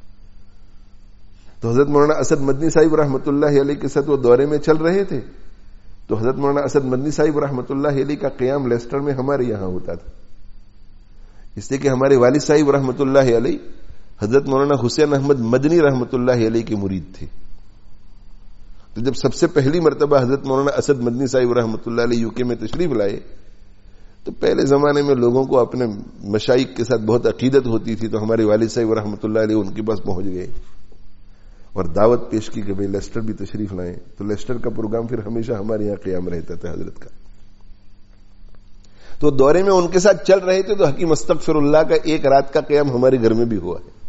تو حضرت مولانا اسد مدنی صاحب رحمۃ اللہ علیہ کے ساتھ وہ دورے میں چل رہے تھے. تو حضرت مولانا اسد مدنی صاحب رحمۃ اللہ علیہ کا قیام لیسٹر میں ہمارے یہاں ہوتا تھا, اس لیے کہ ہمارے والد صاحب رحمۃ اللہ علیہ حضرت مولانا حسین احمد مدنی رحمۃ اللہ علیہ کے مرید تھے. تو جب سب سے پہلی مرتبہ حضرت مولانا اسد مدنی صاحب رحمۃ اللہ علیہ یو کے میں تشریف لائے, تو پہلے زمانے میں لوگوں کو اپنے مشائخ کے ساتھ بہت عقیدت ہوتی تھی. تو ہمارے والد صاحب رحمۃ اللہ علیہ ان کے پاس پہنچ گئے اور دعوت پیش کی کہ بھائی لیسٹر بھی تشریف لائیں. تو لیسٹر کا پروگرام پھر ہمیشہ ہمارے یہاں قیام رہتا تھا حضرت کا. تو دورے میں ان کے ساتھ چل رہے تھے, تو حکیم استغفر اللہ کا ایک رات کا قیام ہمارے گھر میں بھی ہوا ہے.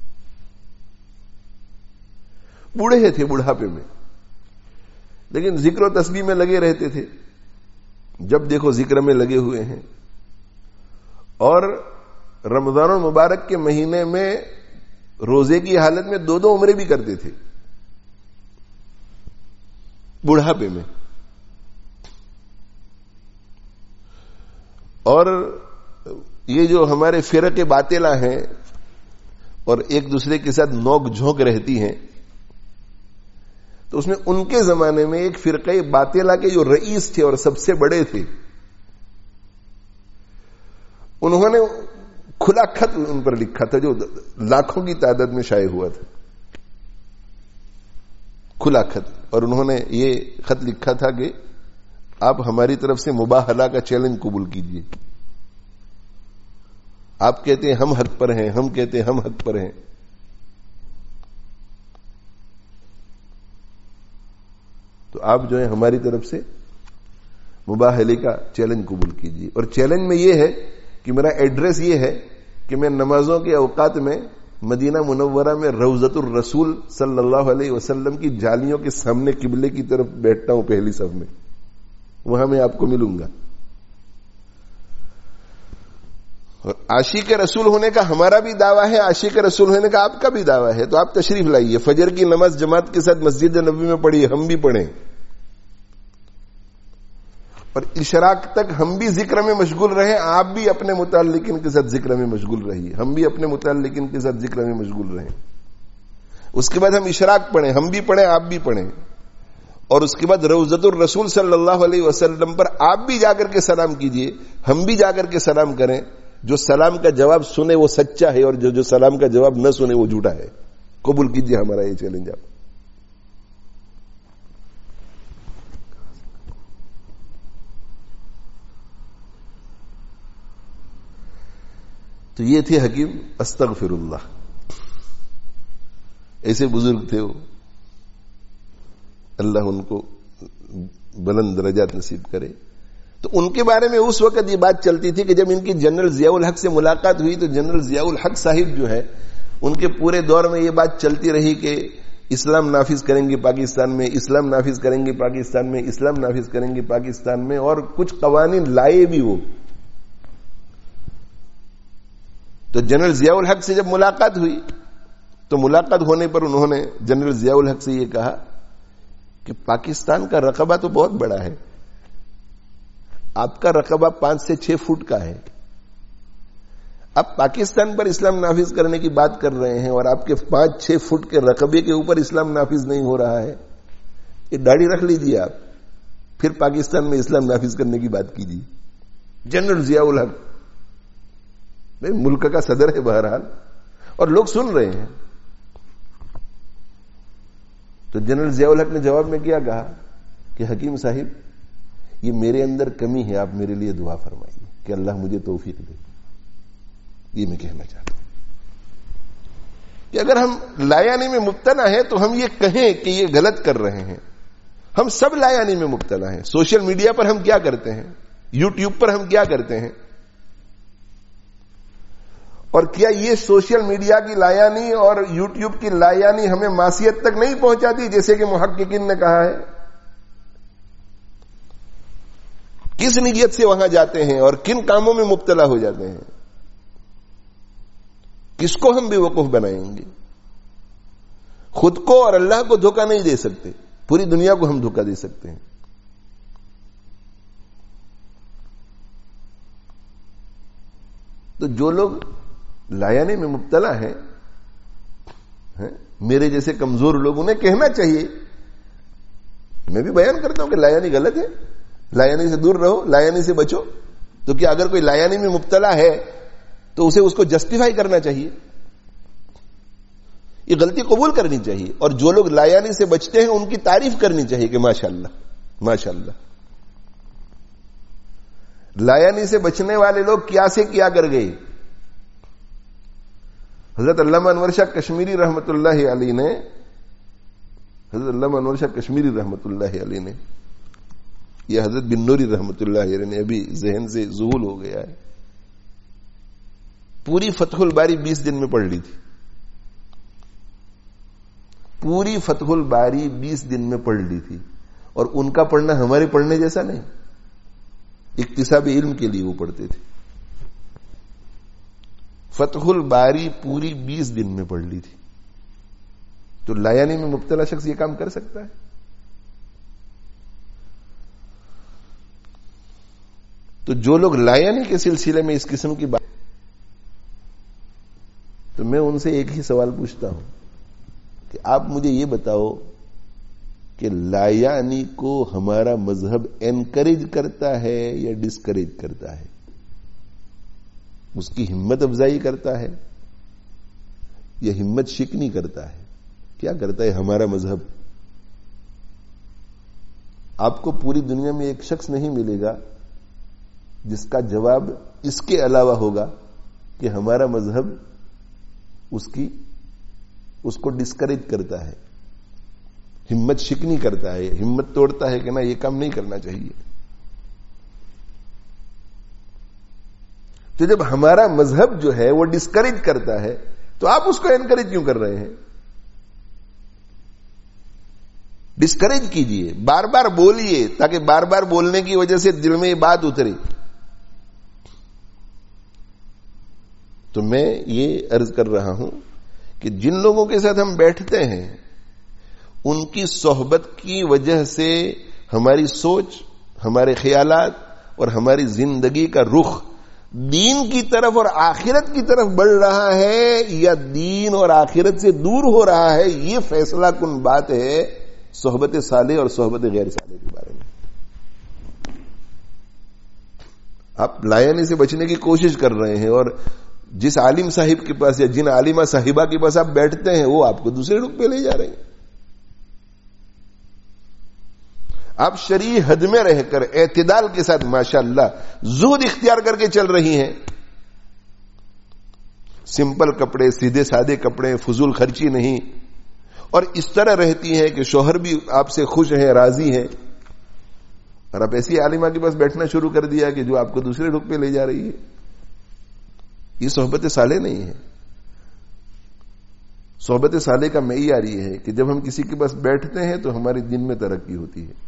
بوڑھے تھے, بڑھاپے میں, لیکن ذکر و تسبیح میں لگے رہتے تھے. جب دیکھو ذکر میں لگے ہوئے ہیں. اور رمضان المبارک کے مہینے میں روزے کی حالت میں دو دو عمرے بھی کرتے تھے بڑھاپے میں. اور یہ جو ہمارے فرقے باطلہ ہیں اور ایک دوسرے کے ساتھ نوک جھونک رہتی ہیں, تو اس میں ان کے زمانے میں ایک فرقے باطلہ کے جو رئیس تھے اور سب سے بڑے تھے, انہوں نے کھلا خط ان پر لکھا تھا جو لاکھوں کی تعداد میں شائع ہوا تھا. کھلا خط. اور انہوں نے یہ خط لکھا تھا کہ آپ ہماری طرف سے مباہلہ کا چیلنج قبول کیجیے. آپ کہتے ہیں ہم حق پر ہیں, ہم کہتے ہیں ہم حق پر ہیں. تو آپ جو ہے ہماری طرف سے مباہلے کا چیلنج قبول کیجیے. اور چیلنج میں یہ ہے کہ میرا ایڈریس یہ ہے کہ میں نمازوں کے اوقات میں مدینہ منورہ میں روضۃ الرسول صلی اللہ علیہ وسلم کی جالیوں کے سامنے قبلے کی طرف بیٹھتا ہوں پہلی صف میں, وہاں میں آپ کو ملوں گا. اور عاشق رسول ہونے کا ہمارا بھی دعویٰ ہے, عاشق رسول ہونے کا آپ کا بھی دعویٰ ہے. تو آپ تشریف لائیے, فجر کی نماز جماعت کے ساتھ مسجد نبوی میں پڑھیے, ہم بھی پڑھیں. اور اشراق تک ہم بھی ذکر میں مشغول رہیں, آپ بھی اپنے متعلقین کے ساتھ ذکر میں مشغول رہیے, ہم بھی اپنے متعلقین کے ساتھ ذکر میں مشغول رہیں. اس کے بعد ہم اشراق پڑھیں, ہم بھی پڑھیں, آپ بھی پڑھیں. اور اس کے بعد روضۃ الرسول صلی اللہ علیہ وسلم پر آپ بھی جا کر کے سلام کیجئے, ہم بھی جا کر کے سلام کریں. جو سلام کا جواب سنے وہ سچا ہے, اور جو جو سلام کا جواب نہ سنے وہ جھوٹا ہے. قبول کیجئے ہمارا یہ چیلنج آپ. تو یہ تھے حکیم استغفر اللہ. ایسے بزرگ تھے وہ, اللہ ان کو بلند درجات نصیب کرے. تو ان کے بارے میں اس وقت یہ بات چلتی تھی کہ جب ان کی جنرل ضیاء الحق سے ملاقات ہوئی, تو جنرل ضیاء الحق صاحب جو ہے ان کے پورے دور میں یہ بات چلتی رہی کہ اسلام نافذ کریں گے پاکستان میں, اسلام نافذ کریں گے پاکستان میں, اسلام نافذ کریں گے پاکستان میں. اور کچھ قوانین لائے بھی وہ. تو جنرل ضیاء الحق سے جب ملاقات ہوئی, تو ملاقات ہونے پر انہوں نے جنرل ضیاء الحق سے یہ کہا کہ پاکستان کا رقبہ تو بہت بڑا ہے, آپ کا رقبہ پانچ سے چھ فٹ کا ہے. آپ پاکستان پر اسلام نافذ کرنے کی بات کر رہے ہیں, اور آپ کے پانچ چھ فٹ کے رقبے کے اوپر اسلام نافذ نہیں ہو رہا ہے. یہ داڑھی رکھ لیجیے آپ, پھر پاکستان میں اسلام نافذ کرنے کی بات کیجیے. جنرل ضیاء الحق ملک کا صدر ہے بہرحال, اور لوگ سن رہے ہیں. تو جنرل ضیاء الحق نے جواب میں کیا کہا کہ حکیم صاحب یہ میرے اندر کمی ہے، آپ میرے لیے دعا فرمائیے کہ اللہ مجھے توفیق دے. یہ میں کہنا چاہتا ہوں کہ اگر ہم لایانی میں مبتلا ہیں تو ہم یہ کہیں کہ یہ غلط کر رہے ہیں. ہم سب لایانی میں مبتلا ہیں. سوشل میڈیا پر ہم کیا کرتے ہیں، یوٹیوب پر ہم کیا کرتے ہیں، اور کیا یہ سوشل میڈیا کی لایانی اور یوٹیوب کی لایانی ہمیں معصیت تک نہیں پہنچاتی جیسے کہ محققین نے کہا ہے؟ کس نیت سے وہاں جاتے ہیں اور کن کاموں میں مبتلا ہو جاتے ہیں؟ کس کو ہم بے وقوف بنائیں گے؟ خود کو اور اللہ کو دھوکہ نہیں دے سکتے، پوری دنیا کو ہم دھوکہ دے سکتے ہیں. تو جو لوگ لایانی میں مبتلا ہیں، میرے جیسے کمزور لوگ، انہیں کہنا چاہیے، میں بھی بیان کرتا ہوں کہ لایانی غلط ہے، لایانی سے دور رہو، لایانی سے بچو. تو کیا اگر کوئی لایانی میں مبتلا ہے تو اسے اس کو جسٹیفائی کرنا چاہیے، یہ غلطی قبول کرنی چاہیے. اور جو لوگ لایانی سے بچتے ہیں ان کی تعریف کرنی چاہیے کہ ماشاءاللہ ماشاءاللہ. لایانی سے بچنے والے لوگ کیا سے کیا کر گئے. حضرت علامہ انور شاہ کشمیری رحمت اللہ علیہ نے حضرت علامہ انور شاہ کشمیری رحمت اللہ علیہ نے یہ حضرت بن نوری رحمت اللہ علیہ نے ابھی ذہن سے ذہول ہو گیا ہے، پوری فتح الباری بیس دن میں پڑھ لی تھی. پوری فتح الباری بیس دن میں پڑھ لی تھی. اور ان کا پڑھنا ہمارے پڑھنے جیسا نہیں، اکتساب علم کے لیے وہ پڑھتے تھے. فتح الباری پوری بیس دن میں پڑھ لی تھی. تو لایانی میں مبتلا شخص یہ کام کر سکتا ہے؟ تو جو لوگ لایانی کے سلسلے میں اس قسم کی بات، تو میں ان سے ایک ہی سوال پوچھتا ہوں کہ آپ مجھے یہ بتاؤ کہ لایانی کو ہمارا مذہب انکریج کرتا ہے یا ڈسکریج کرتا ہے؟ اس کی ہمت افزائی کرتا ہے یا ہمت شکنی کرتا ہے؟ کیا کرتا ہے ہمارا مذہب؟ آپ کو پوری دنیا میں ایک شخص نہیں ملے گا جس کا جواب اس کے علاوہ ہوگا کہ ہمارا مذہب اس کی اس کو ڈسکریج کرتا ہے، ہمت شکنی کرتا ہے، ہمت توڑتا ہے کہ نہ یہ کام نہیں کرنا چاہیے. تو جب ہمارا مذہب جو ہے وہ ڈسکریج کرتا ہے تو آپ اس کو انکریج کیوں کر رہے ہیں؟ ڈسکریج کیجئے، بار بار بولیے تاکہ بار بار بولنے کی وجہ سے دل میں یہ بات اترے. تو میں یہ عرض کر رہا ہوں کہ جن لوگوں کے ساتھ ہم بیٹھتے ہیں ان کی صحبت کی وجہ سے ہماری سوچ، ہمارے خیالات اور ہماری زندگی کا رخ دین کی طرف اور آخرت کی طرف بڑھ رہا ہے یا دین اور آخرت سے دور ہو رہا ہے، یہ فیصلہ کن بات ہے صحبت صالح اور صحبت غیر صالح کے بارے میں. آپ لایانی سے بچنے کی کوشش کر رہے ہیں اور جس عالم صاحب کے پاس یا جن عالمہ صاحبہ کے پاس آپ بیٹھتے ہیں وہ آپ کو دوسرے رخ پہ لے جا رہے ہیں. آپ شرعی حد میں رہ کر اعتدال کے ساتھ ماشاءاللہ زہد اختیار کر کے چل رہی ہیں. سمپل کپڑے، سیدھے سادے کپڑے، فضول خرچی نہیں، اور اس طرح رہتی ہیں کہ شوہر بھی آپ سے خوش ہیں، راضی ہیں. اور آپ ایسی عالمہ کے پاس بیٹھنا شروع کر دیا کہ جو آپ کو دوسرے رخ پہ لے جا رہی ہے. یہ صحبت صالح نہیں ہے. صحبت صالح کا معیار یہ ہے کہ جب ہم کسی کے پاس بیٹھتے ہیں تو ہمارے دین میں ترقی ہوتی ہے.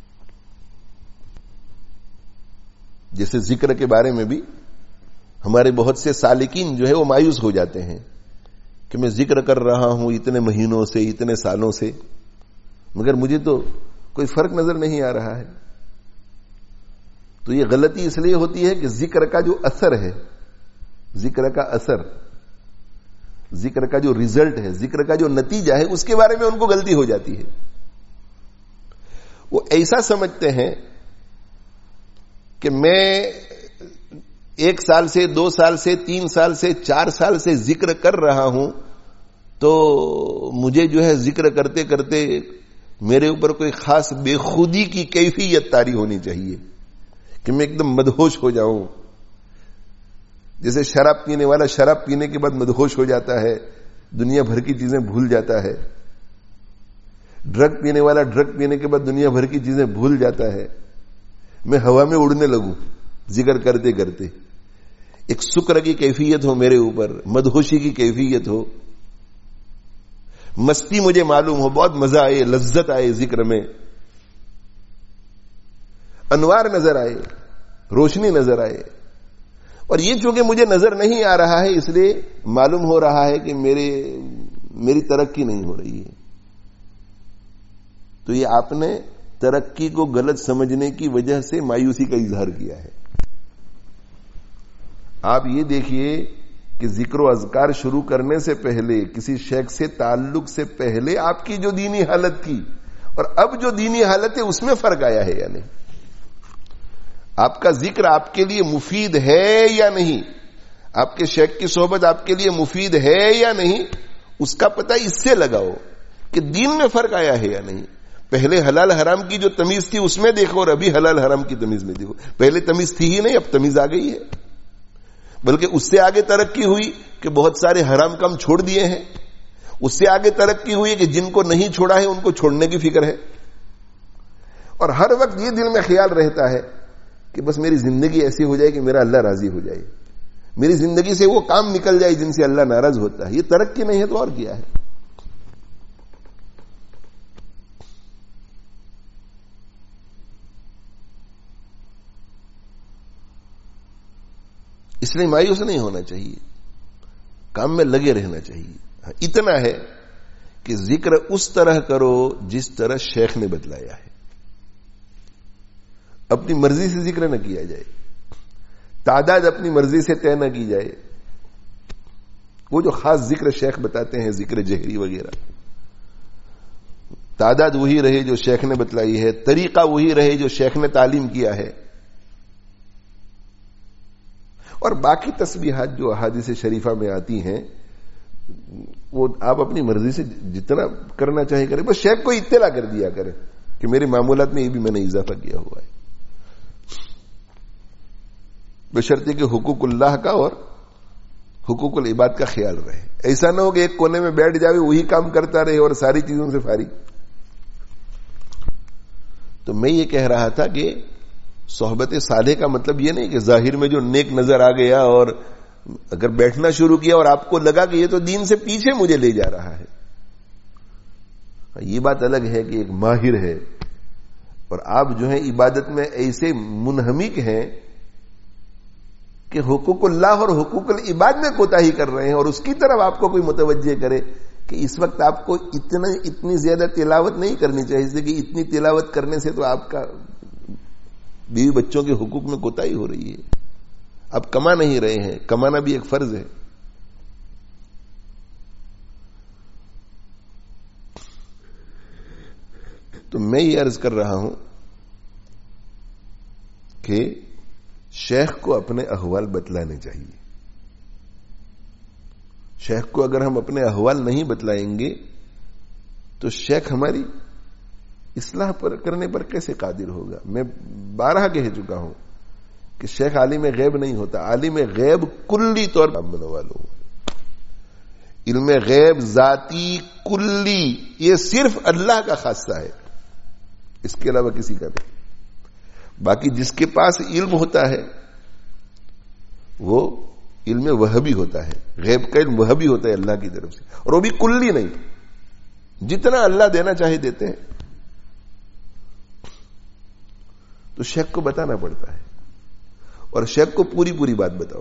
جیسے ذکر کے بارے میں بھی ہمارے بہت سے سالکین جو ہے وہ مایوس ہو جاتے ہیں کہ میں ذکر کر رہا ہوں اتنے مہینوں سے، اتنے سالوں سے، مگر مجھے تو کوئی فرق نظر نہیں آ رہا ہے. تو یہ غلطی اس لیے ہوتی ہے کہ ذکر کا جو اثر ہے، ذکر کا اثر، ذکر کا جو ریزلٹ ہے، ذکر کا جو نتیجہ ہے، اس کے بارے میں ان کو غلطی ہو جاتی ہے. وہ ایسا سمجھتے ہیں کہ میں ایک سال سے، دو سال سے، تین سال سے، چار سال سے ذکر کر رہا ہوں تو مجھے جو ہے ذکر کرتے کرتے میرے اوپر کوئی خاص بے خودی کی کیفیت طاری ہونی چاہیے کہ میں ایک دم مدہوش ہو جاؤں. جیسے شراب پینے والا شراب پینے کے بعد مدہوش ہو جاتا ہے, دنیا بھر کی چیزیں بھول جاتا ہے. ڈرگ پینے والا ڈرگ پینے کے بعد دنیا بھر کی چیزیں بھول جاتا ہے. میں ہوا میں اڑنے لگوں ذکر کرتے کرتے. ایک سکر کی کیفیت ہو میرے اوپر, مدہوشی کی کیفیت ہو, مستی مجھے معلوم ہو, بہت مزہ آئے, لذت آئے ذکر میں, انوار نظر آئے, روشنی نظر آئے. اور یہ چونکہ مجھے نظر نہیں آ رہا ہے اس لیے معلوم ہو رہا ہے کہ میرے میری ترقی نہیں ہو رہی ہے. تو یہ آپ نے ترقی کو غلط سمجھنے کی وجہ سے مایوسی کا اظہار کیا ہے. آپ یہ دیکھیے کہ ذکر و اذکار شروع کرنے سے پہلے, کسی شیخ سے تعلق سے پہلے آپ کی جو دینی حالت تھی اور اب جو دینی حالت ہے اس میں فرق آیا ہے یا نہیں؟ آپ کا ذکر آپ کے لیے مفید ہے یا نہیں؟ آپ کے شیخ کی صحبت آپ کے لیے مفید ہے یا نہیں؟ اس کا پتہ اس سے لگاؤ کہ دین میں فرق آیا ہے یا نہیں. پہلے حلال حرام کی جو تمیز تھی اس میں دیکھو اور ابھی حلال حرام کی تمیز میں دیکھو. پہلے تمیز تھی ہی نہیں, اب تمیز آ گئی ہے. بلکہ اس سے آگے ترقی ہوئی کہ بہت سارے حرام کام چھوڑ دیے ہیں. اس سے آگے ترقی ہوئی کہ جن کو نہیں چھوڑا ہے ان کو چھوڑنے کی فکر ہے. اور ہر وقت یہ دل میں خیال رہتا ہے کہ بس میری زندگی ایسی ہو جائے کہ میرا اللہ راضی ہو جائے, میری زندگی سے وہ کام نکل جائے جن سے اللہ ناراض ہوتا ہے. یہ ترقی نہیں ہے تو اور کیا ہے؟ اس لیے مایوس نہیں ہونا چاہیے, کام میں لگے رہنا چاہیے. اتنا ہے کہ ذکر اس طرح کرو جس طرح شیخ نے بتلایا ہے. اپنی مرضی سے ذکر نہ کیا جائے, تعداد اپنی مرضی سے طے نہ کی جائے. وہ جو خاص ذکر شیخ بتاتے ہیں, ذکر جہری وغیرہ, تعداد وہی رہے جو شیخ نے بتلائی ہے, طریقہ وہی رہے جو شیخ نے تعلیم کیا ہے. اور باقی تسبیحات جو احادیث شریفہ میں آتی ہیں وہ آپ اپنی مرضی سے جتنا کرنا چاہے کریں, بس شیخ کو اطلاع کر دیا کرے کہ میرے معمولات میں یہ بھی میں نے اضافہ کیا ہوا ہے, بشرطے کہ حقوق اللہ کا اور حقوق العباد کا خیال رہے. ایسا نہ ہو کہ ایک کونے میں بیٹھ جاوے وہی کام کرتا رہے اور ساری چیزوں سے فارغ. تو میں یہ کہہ رہا تھا کہ صحبت صالح کا مطلب یہ نہیں کہ ظاہر میں جو نیک نظر آ گیا اور اگر بیٹھنا شروع کیا اور آپ کو لگا کہ یہ تو دین سے پیچھے مجھے لے جا رہا ہے. یہ بات الگ ہے کہ ایک ماہر ہے اور آپ جو ہیں عبادت میں ایسے منہمک ہیں کہ حقوق اللہ اور حقوق العباد میں کوتاہی کر رہے ہیں, اور اس کی طرف آپ کو کوئی متوجہ کرے کہ اس وقت آپ کو اتنا اتنی زیادہ تلاوت نہیں کرنی چاہیے, اس لیے کہ اتنی تلاوت کرنے سے تو آپ کا بیوی بچوں کے حقوق میں کوتاہی ہو رہی ہے, آپ کما نہیں رہے ہیں. کمانا بھی ایک فرض ہے. تو میں یہ عرض کر رہا ہوں کہ شیخ کو اپنے احوال بتلانے چاہیے. شیخ کو اگر ہم اپنے احوال نہیں بتلائیں گے تو شیخ ہماری اصلاح پر کرنے پر کیسے قادر ہوگا؟ میں بارہا کہہ چکا ہوں کہ شیخ عالم غیب نہیں ہوتا, عالم غیب کلی طور پر بننے والوں. علم غیب ذاتی کلی یہ صرف اللہ کا خاصہ ہے, اس کے علاوہ کسی کا نہیں. باقی جس کے پاس علم ہوتا ہے وہ علم وہبی ہوتا ہے, غیب کا علم وہبی ہوتا ہے اللہ کی طرف سے, اور وہ بھی کلی نہیں, جتنا اللہ دینا چاہے دیتے ہیں. تو شیخ کو بتانا پڑتا ہے, اور شیخ کو پوری پوری بات بتاؤ.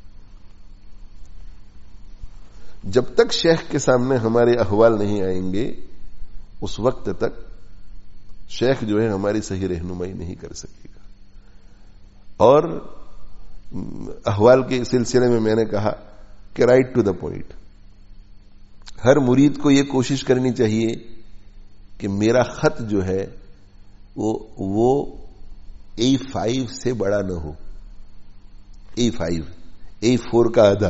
جب تک شیخ کے سامنے ہمارے احوال نہیں آئیں گے اس وقت تک شیخ جو ہے ہماری صحیح رہنمائی نہیں کر سکے گا. اور احوال کے سلسلے میں میں نے کہا کہ رائٹ ٹو دا پوائنٹ. ہر مرید کو یہ کوشش کرنی چاہیے کہ میرا خط جو ہے وہ وہ اے فائیو سے بڑا نہ ہو. اے فائیو, اے فور کا آدھا,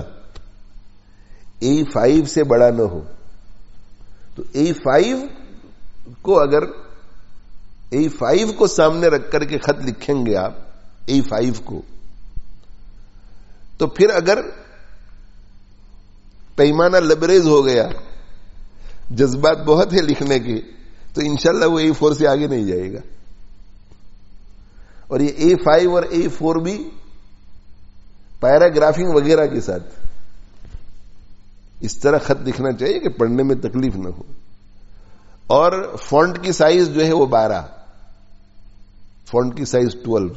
اے فائیو سے بڑا نہ ہو. تو اے فائیو کو اگر اے فائیو کو سامنے رکھ کر کے خط لکھیں گے آپ اے فائیو کو, تو پھر اگر پیمانہ لبریز ہو گیا, جذبات بہت ہے لکھنے کے, تو انشاءاللہ وہ اے فور سے آگے نہیں جائے گا. اور یہ اے فائیو اور اے فور بھی پیراگرافنگ وغیرہ کے ساتھ اس طرح خط لکھنا چاہیے کہ پڑھنے میں تکلیف نہ ہو. اور فونٹ کی سائز جو ہے وہ بارہ, فونٹ کی سائز ٹویلو,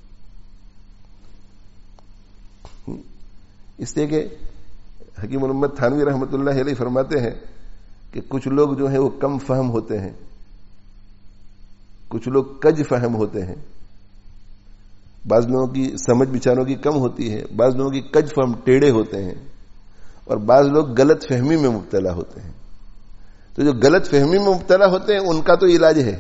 اس لیے کہ حکیم محمد تھانوی رحمۃ اللہ علیہ فرماتے ہیں کہ کچھ لوگ جو ہیں وہ کم فہم ہوتے ہیں, کچھ لوگ کج فہم ہوتے ہیں. بعض لوگوں کی سمجھ بچاروں کی کم ہوتی ہے, بعض لوگوں کی کج فہم ٹیڑھے ہوتے ہیں, اور بعض لوگ غلط فہمی میں مبتلا ہوتے ہیں. تو جو غلط فہمی میں مبتلا ہوتے ہیں ان کا تو علاج ہے,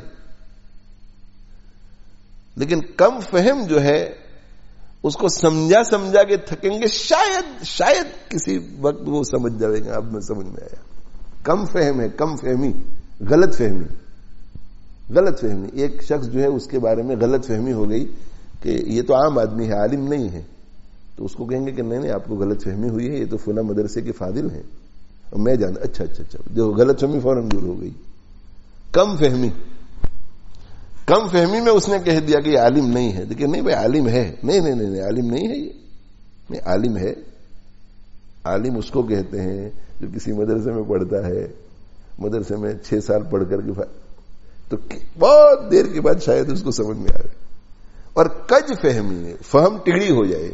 لیکن کم فہم جو ہے اس کو سمجھا سمجھا کے تھکیں گے, شاید شاید کسی وقت وہ سمجھ جائے گا. اب میں سمجھ میں آیا, کم فہم ہے, کم فہمی, غلط فہمی, غلط فہمی. ایک شخص جو ہے اس کے بارے میں غلط فہمی ہو گئی کہ یہ تو عام آدمی ہے, عالم نہیں ہے, تو اس کو کہیں گے کہ نہیں نہیں آپ کو غلط فہمی ہوئی ہے, یہ تو فلاں مدرسے کے فاضل ہیں, اور میں جانتا. اچھا اچھا اچھا جو غلط فہمی فوراً دور ہو گئی. کم فہمی, کم فہمی میں اس نے کہہ دیا کہ یہ عالم نہیں ہے, لیکن نہیں بھائی عالم ہے. نہیں نہیں نہیں عالم نہیں ہے, یہ نہیں عالم ہے. عالم اس کو کہتے ہیں جو کسی مدرسے میں پڑھتا ہے, مدرسے میں چھ سال پڑھ کر کے تو بہت دیر کے بعد شاید اس کو سمجھ میں آئے. اور کج فہمی ہے, فہم ٹیڑھی ہو جائے.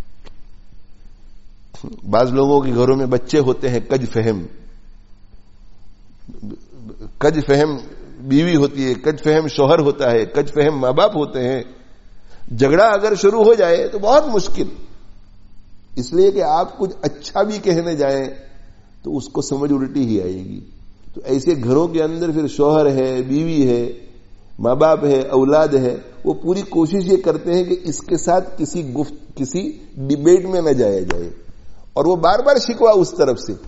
بعض لوگوں کے گھروں میں بچے ہوتے ہیں کج فہم, کج فہم بیوی ہوتی ہے, کج فہم شوہر ہوتا ہے, کج فہم ماں باپ ہوتے ہیں. جھگڑا اگر شروع ہو جائے تو بہت مشکل, اس لیے کہ آپ کچھ اچھا بھی کہنے جائیں تو اس کو سمجھ الٹی ہی آئے گی. تو ایسے گھروں کے اندر پھر شوہر ہے, بیوی ہے, ماں باپ ہے, اولاد ہے, وہ پوری کوشش یہ کرتے ہیں کہ اس کے ساتھ کسی گفت کسی ڈیبیٹ میں نہ جایا جائے, اور وہ بار بار شکوا اس طرف سے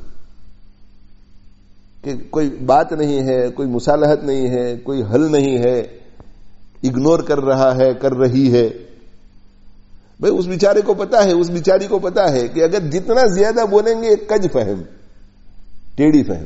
کہ کوئی بات نہیں ہے, کوئی مصالحت نہیں ہے, کوئی حل نہیں ہے, اگنور کر رہا ہے, کر رہی ہے. بھئی اس بیچارے کو پتا ہے, اس بیچاری کو پتا ہے کہ اگر جتنا زیادہ بولیں گے کج فہم, ٹیڑھی فہم.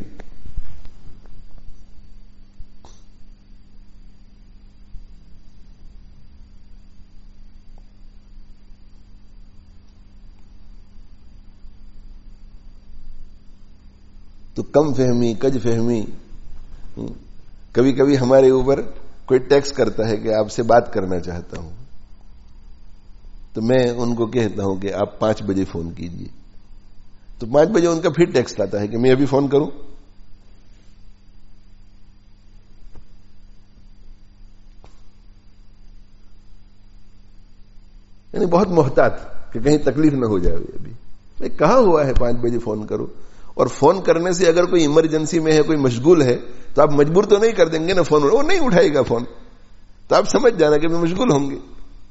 تو کم فہمی, کج فہمی. کبھی کبھی ہمارے اوپر کوئی ٹیکس کرتا ہے کہ آپ سے بات کرنا چاہتا ہوں, تو میں ان کو کہتا ہوں کہ آپ پانچ بجے فون کیجئے. تو پانچ بجے ان کا پھر ٹیکسٹ آتا ہے کہ میں ابھی فون کروں. یعنی بہت محتاط کہ کہیں تکلیف نہ ہو جائے. ابھی میں کہا ہوا ہے پانچ بجے فون کرو, اور فون کرنے سے اگر کوئی ایمرجنسی میں ہے, کوئی مشغول ہے, تو آپ مجبور تو نہیں کر دیں گے نا فون, وہ نہیں اٹھائے گا فون, تو آپ سمجھ جانا کہ میں مشغول ہوں گے.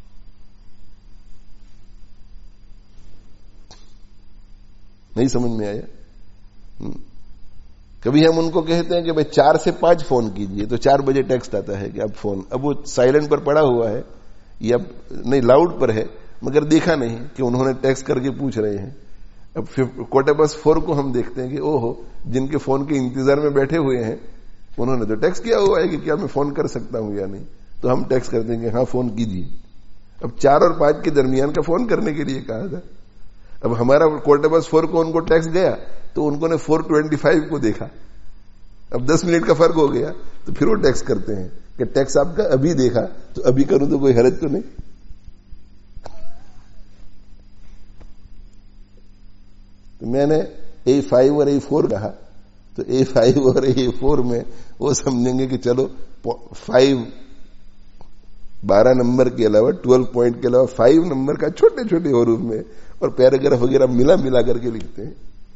نہیں سمجھ میں آیا. کبھی ہم ان کو کہتے ہیں کہ بھائی چار سے پانچ فون کیجئے, تو چار بجے ٹیکسٹ آتا ہے کہ اب فون, اب وہ سائلنٹ پر پڑا ہوا ہے یا نہیں لاؤڈ پر ہے, مگر دیکھا نہیں کہ انہوں نے ٹیکسٹ کر کے پوچھ رہے ہیں. اب کوٹا بس فور کو ہم دیکھتے ہیں کہ او ہو, جن کے فون کے انتظار میں بیٹھے ہوئے ہیں انہوں نے تو ٹیکسٹ کیا ہوا ہے کہ کیا میں فون کر سکتا ہوں یا نہیں, تو ہم ٹیکسٹ کرتے ہیں کہ ہاں فون کیجیے. اب چار اور پانچ کے درمیان کا فون کرنے کے لیے کہا تھا. اب ہمارا کوٹا بس فور کو ان کو ٹیکسٹ گیا تو ان کو نے فور ٹوینٹی فائیو کو دیکھا, اب دس منٹ کا فرق ہو گیا, تو پھر وہ ٹیکسٹ کرتے ہیں کہ ٹیکسٹ آپ کا ابھی دیکھا تو ابھی کروں تو کوئی حرج تو نہیں. تو میں نے اے فائیو اور اے فور کہا, تو اے فائیو اور اے فور میں وہ سمجھیں گے کہ چلو فائیو بارہ نمبر کے علاوہ ٹویلو پوائنٹ کے علاوہ فائیو نمبر کا چھوٹے چھوٹے حروف میں اور پیراگراف وغیرہ ملا ملا کر کے لکھتے ہیں.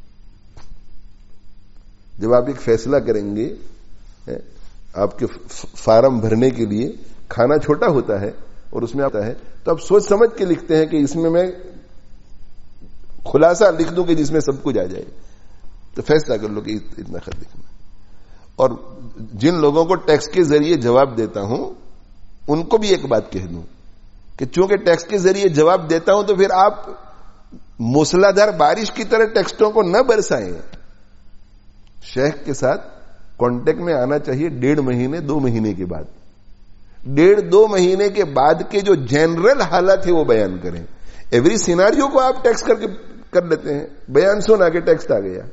جب آپ ایک فیصلہ کریں گے, آپ کے فارم بھرنے کے لیے کھانا چھوٹا ہوتا ہے اور اس میں آتا ہے, تو آپ سوچ سمجھ کے لکھتے ہیں کہ اس میں میں خلاصہ لکھ دوں کہ جس میں سب کچھ آ جائے, تو فیصلہ کر لو کہ اتنا خط لکھنا. اور جن لوگوں کو ٹیکسٹ کے ذریعے جواب دیتا ہوں ان کو بھی ایک بات کہہ دوں کہ چونکہ ٹیکسٹ کے ذریعے جواب دیتا ہوں تو پھر آپ موسلادھار بارش کی طرح ٹیکسٹوں کو نہ برسائیں. شیخ کے ساتھ کانٹیکٹ میں آنا چاہیے ڈیڑھ مہینے دو مہینے کے بعد. ڈیڑھ دو مہینے کے بعد کے جو جنرل حالات ہے وہ بیان کریں. ایوری سیناریو کو آپ ٹیکسٹ کر کے کر لیتے ہیں, بیان سنا کے ٹیکسٹ آ گیا.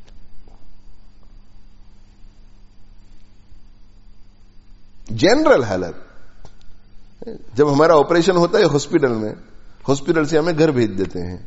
جنرل حالت. جب ہمارا آپریشن ہوتا ہے ہاسپٹل میں, ہاسپٹل سے ہمیں گھر بھیج دیتے ہیں,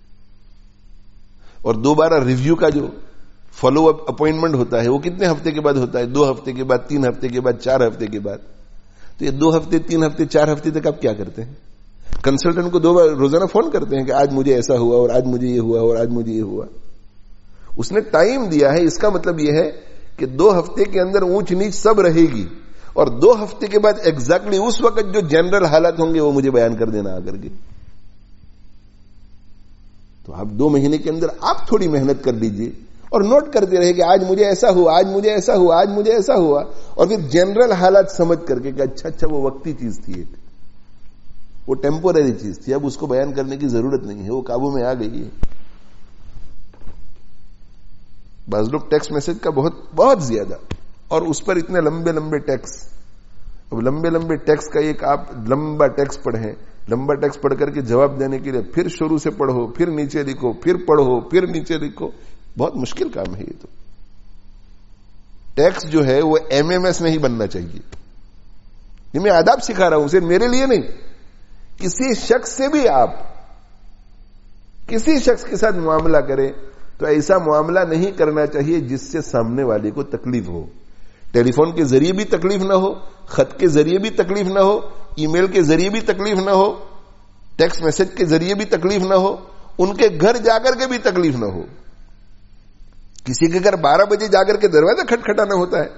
اور دوبارہ ریویو کا جو فالو اپ اپوائنٹمنٹ ہوتا ہے وہ کتنے ہفتے کے بعد ہوتا ہے؟ دو ہفتے کے بعد, تین ہفتے کے بعد, چار ہفتے کے بعد. تو یہ دو ہفتے تین ہفتے چار ہفتے تک آپ کیا کرتے ہیں؟ کنسلٹنٹ کو دو بار روزانہ فون کرتے ہیں کہ آج مجھے ایسا ہوا اور آج مجھے یہ ہوا اور آج مجھے یہ ہوا. اس نے ٹائم دیا ہے, اس کا مطلب یہ ہے کہ دو ہفتے کے اندر اونچ نیچ سب رہے گی, اور دو ہفتے کے بعد ایگزیکٹلی اس وقت جو جنرل حالات ہوں گے وہ مجھے بیان کر دینا آ کر کے. تو آپ دو مہینے کے اندر آپ تھوڑی محنت کر لیجیے اور نوٹ کرتے رہے کہ آج مجھے ایسا ہوا, آج مجھے ایسا ہوا, آج مجھے ایسا ہوا, اور پھر جنرل حالات سمجھ کر کے کہ اچھا اچھا وہ وقتی چیز تھی, ایک وہ ٹیمپورری چیز تھی, اب اس کو بیان کرنے کی ضرورت نہیں ہے, وہ قابو میں آ گئی ہے. بعض لوگ ٹیکسٹ میسج کا بہت بہت زیادہ, اور اس پر اتنے لمبے لمبے ٹیکسٹ. اب لمبے لمبے ٹیکسٹ کا ایک آپ لمبا ٹیکسٹ پڑھیں, لمبا ٹیکسٹ پڑھ کر کے جواب دینے کے لیے پھر شروع سے پڑھو, پھر نیچے لکھو, پھر پڑھو, پھر نیچے لکھو, بہت مشکل کام ہے یہ. تو ٹیکسٹ جو ہے وہ ایم ایم ایس نہیں بننا چاہیے. یہ میں آداب سکھا رہا ہوں, صرف میرے لیے نہیں, کسی شخص سے بھی آپ کسی شخص کے ساتھ معاملہ کریں تو ایسا معاملہ نہیں کرنا چاہیے جس سے سامنے والے کو تکلیف ہو. ٹیلی فون کے ذریعے بھی تکلیف نہ ہو, خط کے ذریعے بھی تکلیف نہ ہو, ای میل کے ذریعے بھی تکلیف نہ ہو, ٹیکسٹ میسج کے ذریعے بھی تکلیف نہ ہو, ان کے گھر جا کر کے بھی تکلیف نہ ہو. کسی کے گھر بارہ بجے جا کر کے دروازہ کھٹکھٹانا ہوتا ہے.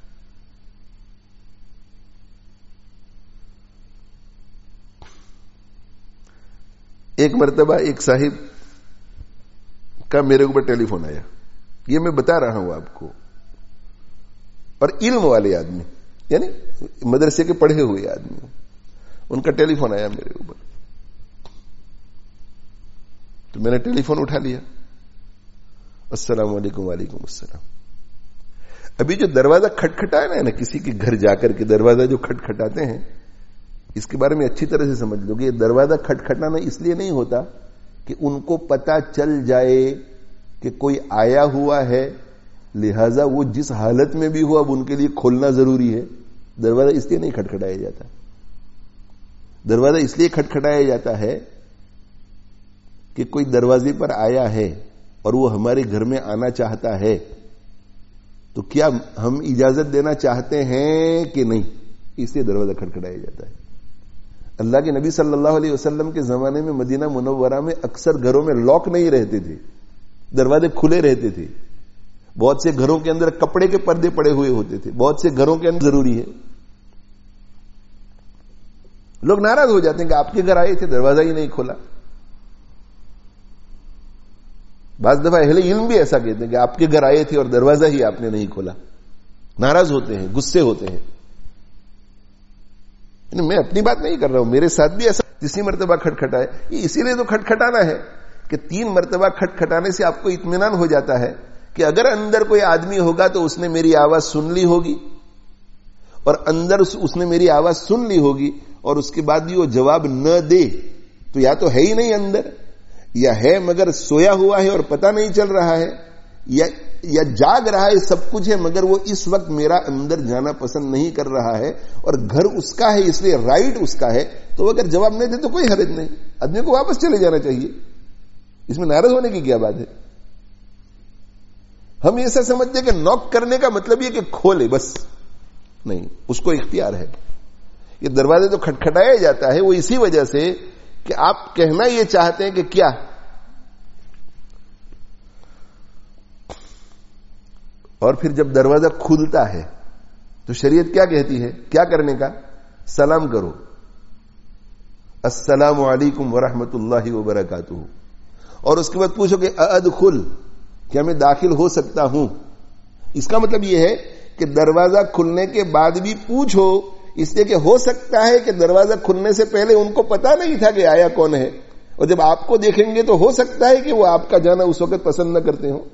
ایک مرتبہ ایک صاحب کا میرے اوپر ٹیلی فون آیا, یہ میں بتا رہا ہوں آپ کو, اور علم والے آدمی, یعنی مدرسے کے پڑھے ہوئے آدمی, ان کا ٹیلی فون آیا میرے اوپر. تو میں نے ٹیلی فون اٹھا لیا, السلام علیکم. وعلیکم السلام. ابھی جو دروازہ کھٹکھٹا ہے نا, کسی کے گھر جا کر کے دروازہ جو کھٹکھٹاتے ہیں, اس کے بارے میں اچھی طرح سے سمجھ لو کہ یہ دروازہ کھٹکھٹانا اس لیے نہیں ہوتا کہ ان کو پتا چل جائے کہ کوئی آیا ہوا ہے, لہذا وہ جس حالت میں بھی ہو اب ان کے لیے کھولنا ضروری ہے. دروازہ اس لیے نہیں کھٹکھٹایا جاتا. دروازہ اس لیے کھٹکھٹایا جاتا ہے کہ کوئی دروازے پر آیا ہے اور وہ ہمارے گھر میں آنا چاہتا ہے, تو کیا ہم اجازت دینا چاہتے ہیں کہ نہیں, اس لیے دروازہ کھٹکھٹایا جاتا ہے. اللہ کے نبی صلی اللہ علیہ وسلم کے زمانے میں مدینہ منورہ میں اکثر گھروں میں لاک نہیں رہتے تھے, دروازے کھلے رہتے تھے. بہت سے گھروں کے اندر کپڑے کے پردے پڑے ہوئے ہوتے تھے, بہت سے گھروں کے اندر ضروری ہے. لوگ ناراض ہو جاتے ہیں کہ آپ کے گھر آئے تھے, دروازہ ہی نہیں کھولا. بعض دفعہ اہل علم بھی ایسا کہتے ہیں کہ آپ کے گھر آئے تھے اور دروازہ ہی آپ نے نہیں کھولا. ناراض ہوتے ہیں, غصے ہوتے ہیں. میں اپنی بات نہیں کر رہا ہوں, میرے ساتھ بھی ایسا تیسری مرتبہ کھٹکھٹا ہے. یہ اسی لیے تو کھٹکھٹانا ہے کہ تین مرتبہ کھٹکھٹانے سے آپ کو اطمینان ہو جاتا ہے کہ اگر اندر کوئی آدمی ہوگا تو اس نے میری آواز سن لی ہوگی, اور اندر اس نے میری آواز سن لی ہوگی اور اس کے بعد بھی وہ جواب نہ دے تو یا تو ہے ہی نہیں اندر, یا ہے مگر سویا ہوا ہے اور پتہ نہیں چل رہا ہے, یا یا جاگ رہا ہے, سب کچھ ہے مگر وہ اس وقت میرا اندر جانا پسند نہیں کر رہا ہے, اور گھر اس کا ہے اس لیے رائٹ اس کا ہے. تو اگر جواب نہیں دے تو کوئی حرج نہیں, آدمی کو واپس چلے جانا چاہیے. اس میں ناراض ہونے کی کیا بات ہے؟ ہم ایسا سمجھتے ہیں کہ نوک کرنے کا مطلب یہ کہ کھولے, بس نہیں, اس کو اختیار ہے. یہ دروازے تو کھٹکھٹایا جاتا ہے وہ اسی وجہ سے کہ آپ کہنا یہ چاہتے ہیں کہ کیا, اور پھر جب دروازہ کھلتا ہے تو شریعت کیا کہتی ہے, کیا کرنے کا؟ سلام کرو, السلام علیکم ورحمۃ اللہ وبرکاتہ, اور اس کے بعد پوچھو کہ ادخل, کیا میں داخل ہو سکتا ہوں. اس کا مطلب یہ ہے کہ دروازہ کھلنے کے بعد بھی پوچھو اس لیے کہ ہو سکتا ہے کہ دروازہ کھلنے سے پہلے ان کو پتا نہیں تھا کہ آیا کون ہے، اور جب آپ کو دیکھیں گے تو ہو سکتا ہے کہ وہ آپ کا جانا اس وقت پسند نہ کرتے ہوں.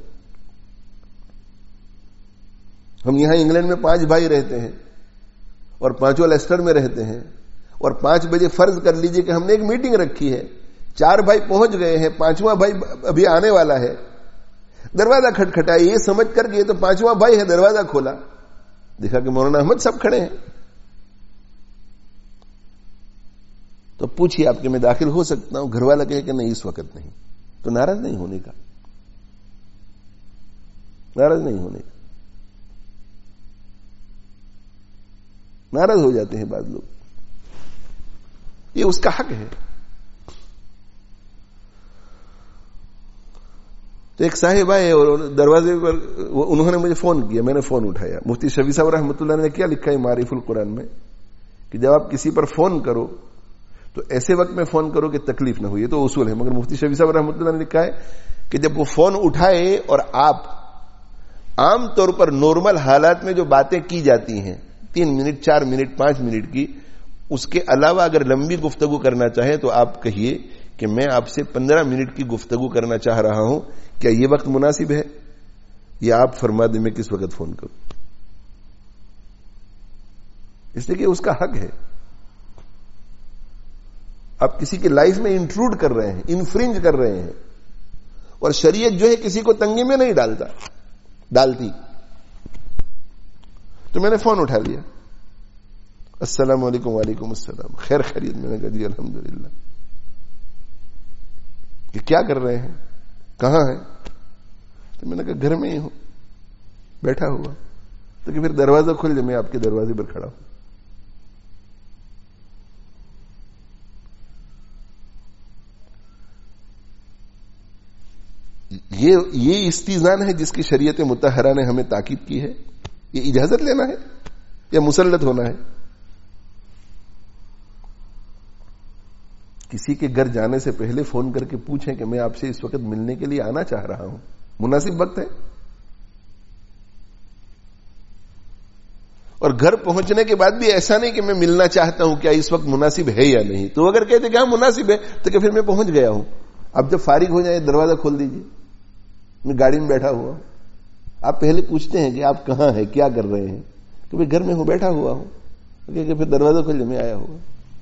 ہم یہاں انگلینڈ میں پانچ بھائی رہتے ہیں اور پانچوں لیسٹر میں رہتے ہیں، اور پانچ بجے فرض کر لیجئے کہ ہم نے ایک میٹنگ رکھی ہے، چار بھائی پہنچ گئے ہیں، پانچواں بھائی ابھی آنے والا ہے. دروازہ کھٹکھٹایا، یہ سمجھ کر کے یہ تو پانچواں بھائی ہے، دروازہ کھولا، دیکھا کہ مولانا احمد صاحب کھڑے ہیں. تو پوچھیے آپ کہ میں داخل ہو سکتا ہوں؟ گھر والا کہے کہ نہیں اس وقت نہیں، تو ناراض نہیں ہونے کا، ناراض نہیں ہونے کا. ناراض ہو جاتے ہیں بعض لوگ، یہ اس کا حق ہے. تو ایک صاحب آئے اور دروازے پر انہوں نے مجھے فون کیا، میں نے فون اٹھایا. مفتی شفیع صاحب رحمۃ اللہ نے کیا لکھا ہے معارف القرآن میں کہ جب آپ کسی پر فون کرو تو ایسے وقت میں فون کرو کہ تکلیف نہ ہو، یہ تو اصول ہے. مگر مفتی شفیع صاحب رحمۃ اللہ نے لکھا ہے کہ جب وہ فون اٹھائے اور آپ عام طور پر نارمل حالات میں جو باتیں کی جاتی ہیں تین منٹ چار منٹ پانچ منٹ کی، اس کے علاوہ اگر لمبی گفتگو کرنا چاہے تو آپ کہیے کہ میں آپ سے پندرہ منٹ کی گفتگو کرنا چاہ رہا ہوں، کیا یہ وقت مناسب ہے؟ یا آپ فرما دیں میں کس وقت فون کروں. اس لیے کہ اس کا حق ہے. آپ کسی کی لائف میں انٹروڈ کر رہے ہیں، انفرنج کر رہے ہیں، اور شریعت جو ہے کسی کو تنگی میں نہیں ڈالتا ڈالتی. تو میں نے فون اٹھا لیا، السلام علیکم. وعلیکم السلام، خیر خیریت؟ میں نے کہا جی الحمدللہ. کہ کیا کر رہے ہیں؟ کہاں ہیں؟ تو میں نے کہا گھر میں ہی ہوں، بیٹھا ہوا. تو کہ پھر دروازہ کھل جائے، میں آپ کے دروازے پر کھڑا ہوں. یہ یہ استیزان ہے جس کی شریعت مطہرہ نے ہمیں تاکید کی ہے. یہ اجازت لینا ہے یا مسلط ہونا ہے؟ کسی کے گھر جانے سے پہلے فون کر کے پوچھیں کہ میں آپ سے اس وقت ملنے کے لیے آنا چاہ رہا ہوں، مناسب وقت ہے؟ اور گھر پہنچنے کے بعد بھی ایسا نہیں کہ میں ملنا چاہتا ہوں، کیا اس وقت مناسب ہے یا نہیں. تو اگر کہتے کہ ہاں مناسب ہے تو کہ پھر میں پہنچ گیا ہوں، اب جب فارغ ہو جائے دروازہ کھول دیجیے، میں گاڑی میں بیٹھا ہوا ہوں. آپ پہلے پوچھتے ہیں کہ آپ کہاں ہیں، کیا کر رہے ہیں؟ کہ میں گھر میں ہوں، بیٹھا ہوا ہوں. کہ پھر دروازہ کھول جائے، میں آیا ہوا.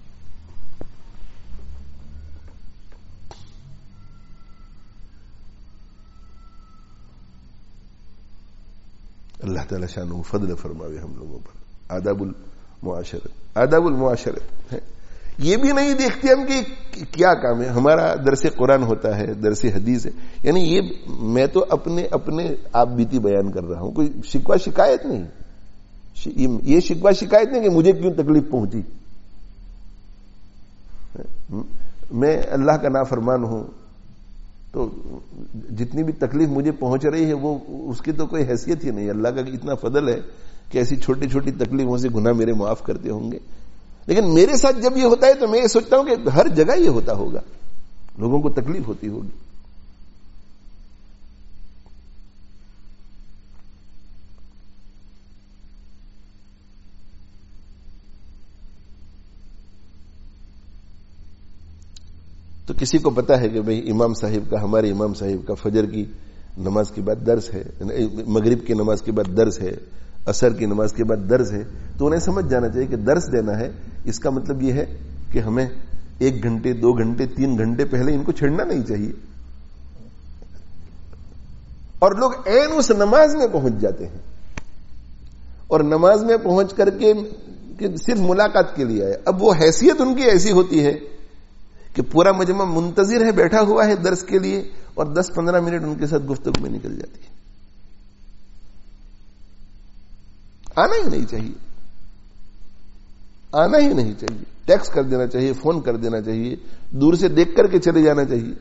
اللہ تعالی شانہ فضل فرماوے ہم لوگوں پر. آداب المعاشرت، آداب المعاشرت ہے. یہ بھی نہیں دیکھتے ہم کہ کیا کام ہے. ہمارا درس قرآن ہوتا ہے، درس حدیث ہے، یعنی یہ میں تو اپنے اپنے آپ بیتی بیان کر رہا ہوں، کوئی شکوہ شکایت نہیں. یہ شکوہ شکایت نہیں کہ مجھے کیوں تکلیف پہنچی. میں اللہ کا نافرمان ہوں تو جتنی بھی تکلیف مجھے پہنچ رہی ہے وہ اس کی تو کوئی حیثیت ہی نہیں. اللہ کا اتنا فضل ہے کہ ایسی چھوٹی چھوٹی تکلیفوں سے گناہ میرے معاف کرتے ہوں گے. لیکن میرے ساتھ جب یہ ہوتا ہے تو میں یہ سوچتا ہوں کہ ہر جگہ یہ ہوتا ہوگا، لوگوں کو تکلیف ہوتی ہوگی. تو کسی کو پتا ہے کہ بھئی امام صاحب کا، ہمارے امام صاحب کا فجر کی نماز کے بعد درس ہے، مغرب کی نماز کے بعد درس ہے، عصر کی نماز کے بعد درس ہے، تو انہیں سمجھ جانا چاہیے کہ درس دینا ہے اس کا مطلب یہ ہے کہ ہمیں ایک گھنٹے دو گھنٹے تین گھنٹے پہلے ان کو چھڑنا نہیں چاہیے. اور لوگ عین اس نماز میں پہنچ جاتے ہیں، اور نماز میں پہنچ کر کے صرف ملاقات کے لیے آئے. اب وہ حیثیت ان کی ایسی ہوتی ہے کہ پورا مجمع منتظر ہے، بیٹھا ہوا ہے درس کے لیے، اور دس پندرہ منٹ ان کے ساتھ گفتگو میں نکل جاتی ہے. آنا ہی نہیں چاہیے، آنا ہی نہیں چاہیے. ٹیکس کر دینا چاہیے، فون کر دینا چاہیے، دور سے دیکھ کر کے چلے جانا چاہیے.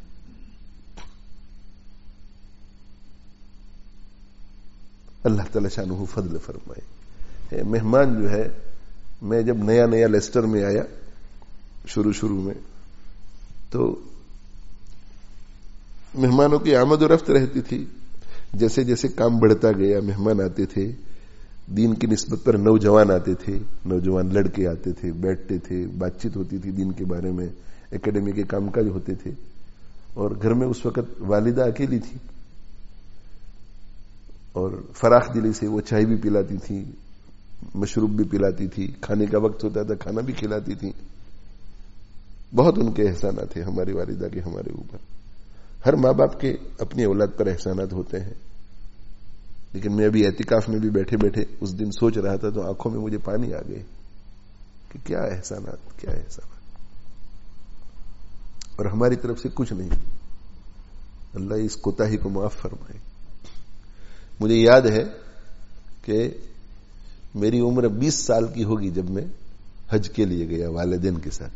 اللہ تعالی شانہ فضل فرمائے. مہمان جو ہے، میں جب نیا نیا لیسٹر میں آیا شروع شروع میں تو مہمانوں کی آمد و رفت رہتی تھی. جیسے جیسے کام بڑھتا گیا مہمان آتے تھے، دین کی نسبت پر نوجوان آتے تھے، نوجوان لڑکے آتے تھے، بیٹھتے تھے، بات چیت ہوتی تھی دین کے بارے میں، اکیڈمی کے کام کاج ہوتے تھے. اور گھر میں اس وقت والدہ اکیلی تھی اور فراخ دلی سے وہ چائے بھی پلاتی تھی، مشروب بھی پلاتی تھی، کھانے کا وقت ہوتا تھا کھانا بھی کھلاتی تھی. بہت ان کے احسانات ہیں ہماری والدہ کے ہمارے اوپر. ہر ماں باپ کے اپنی اولاد پر احسانات ہوتے ہیں. لیکن میں ابھی اعتکاف میں بھی بیٹھے بیٹھے اس دن سوچ رہا تھا تو آنکھوں میں مجھے پانی آ گئے کہ کیا احسانات، کیا احسانات. اور ہماری طرف سے کچھ نہیں. اللہ اس کوتاہی کو معاف فرمائے. مجھے یاد ہے کہ میری عمر بیس سال کی ہوگی جب میں حج کے لیے گیا والدین کے ساتھ.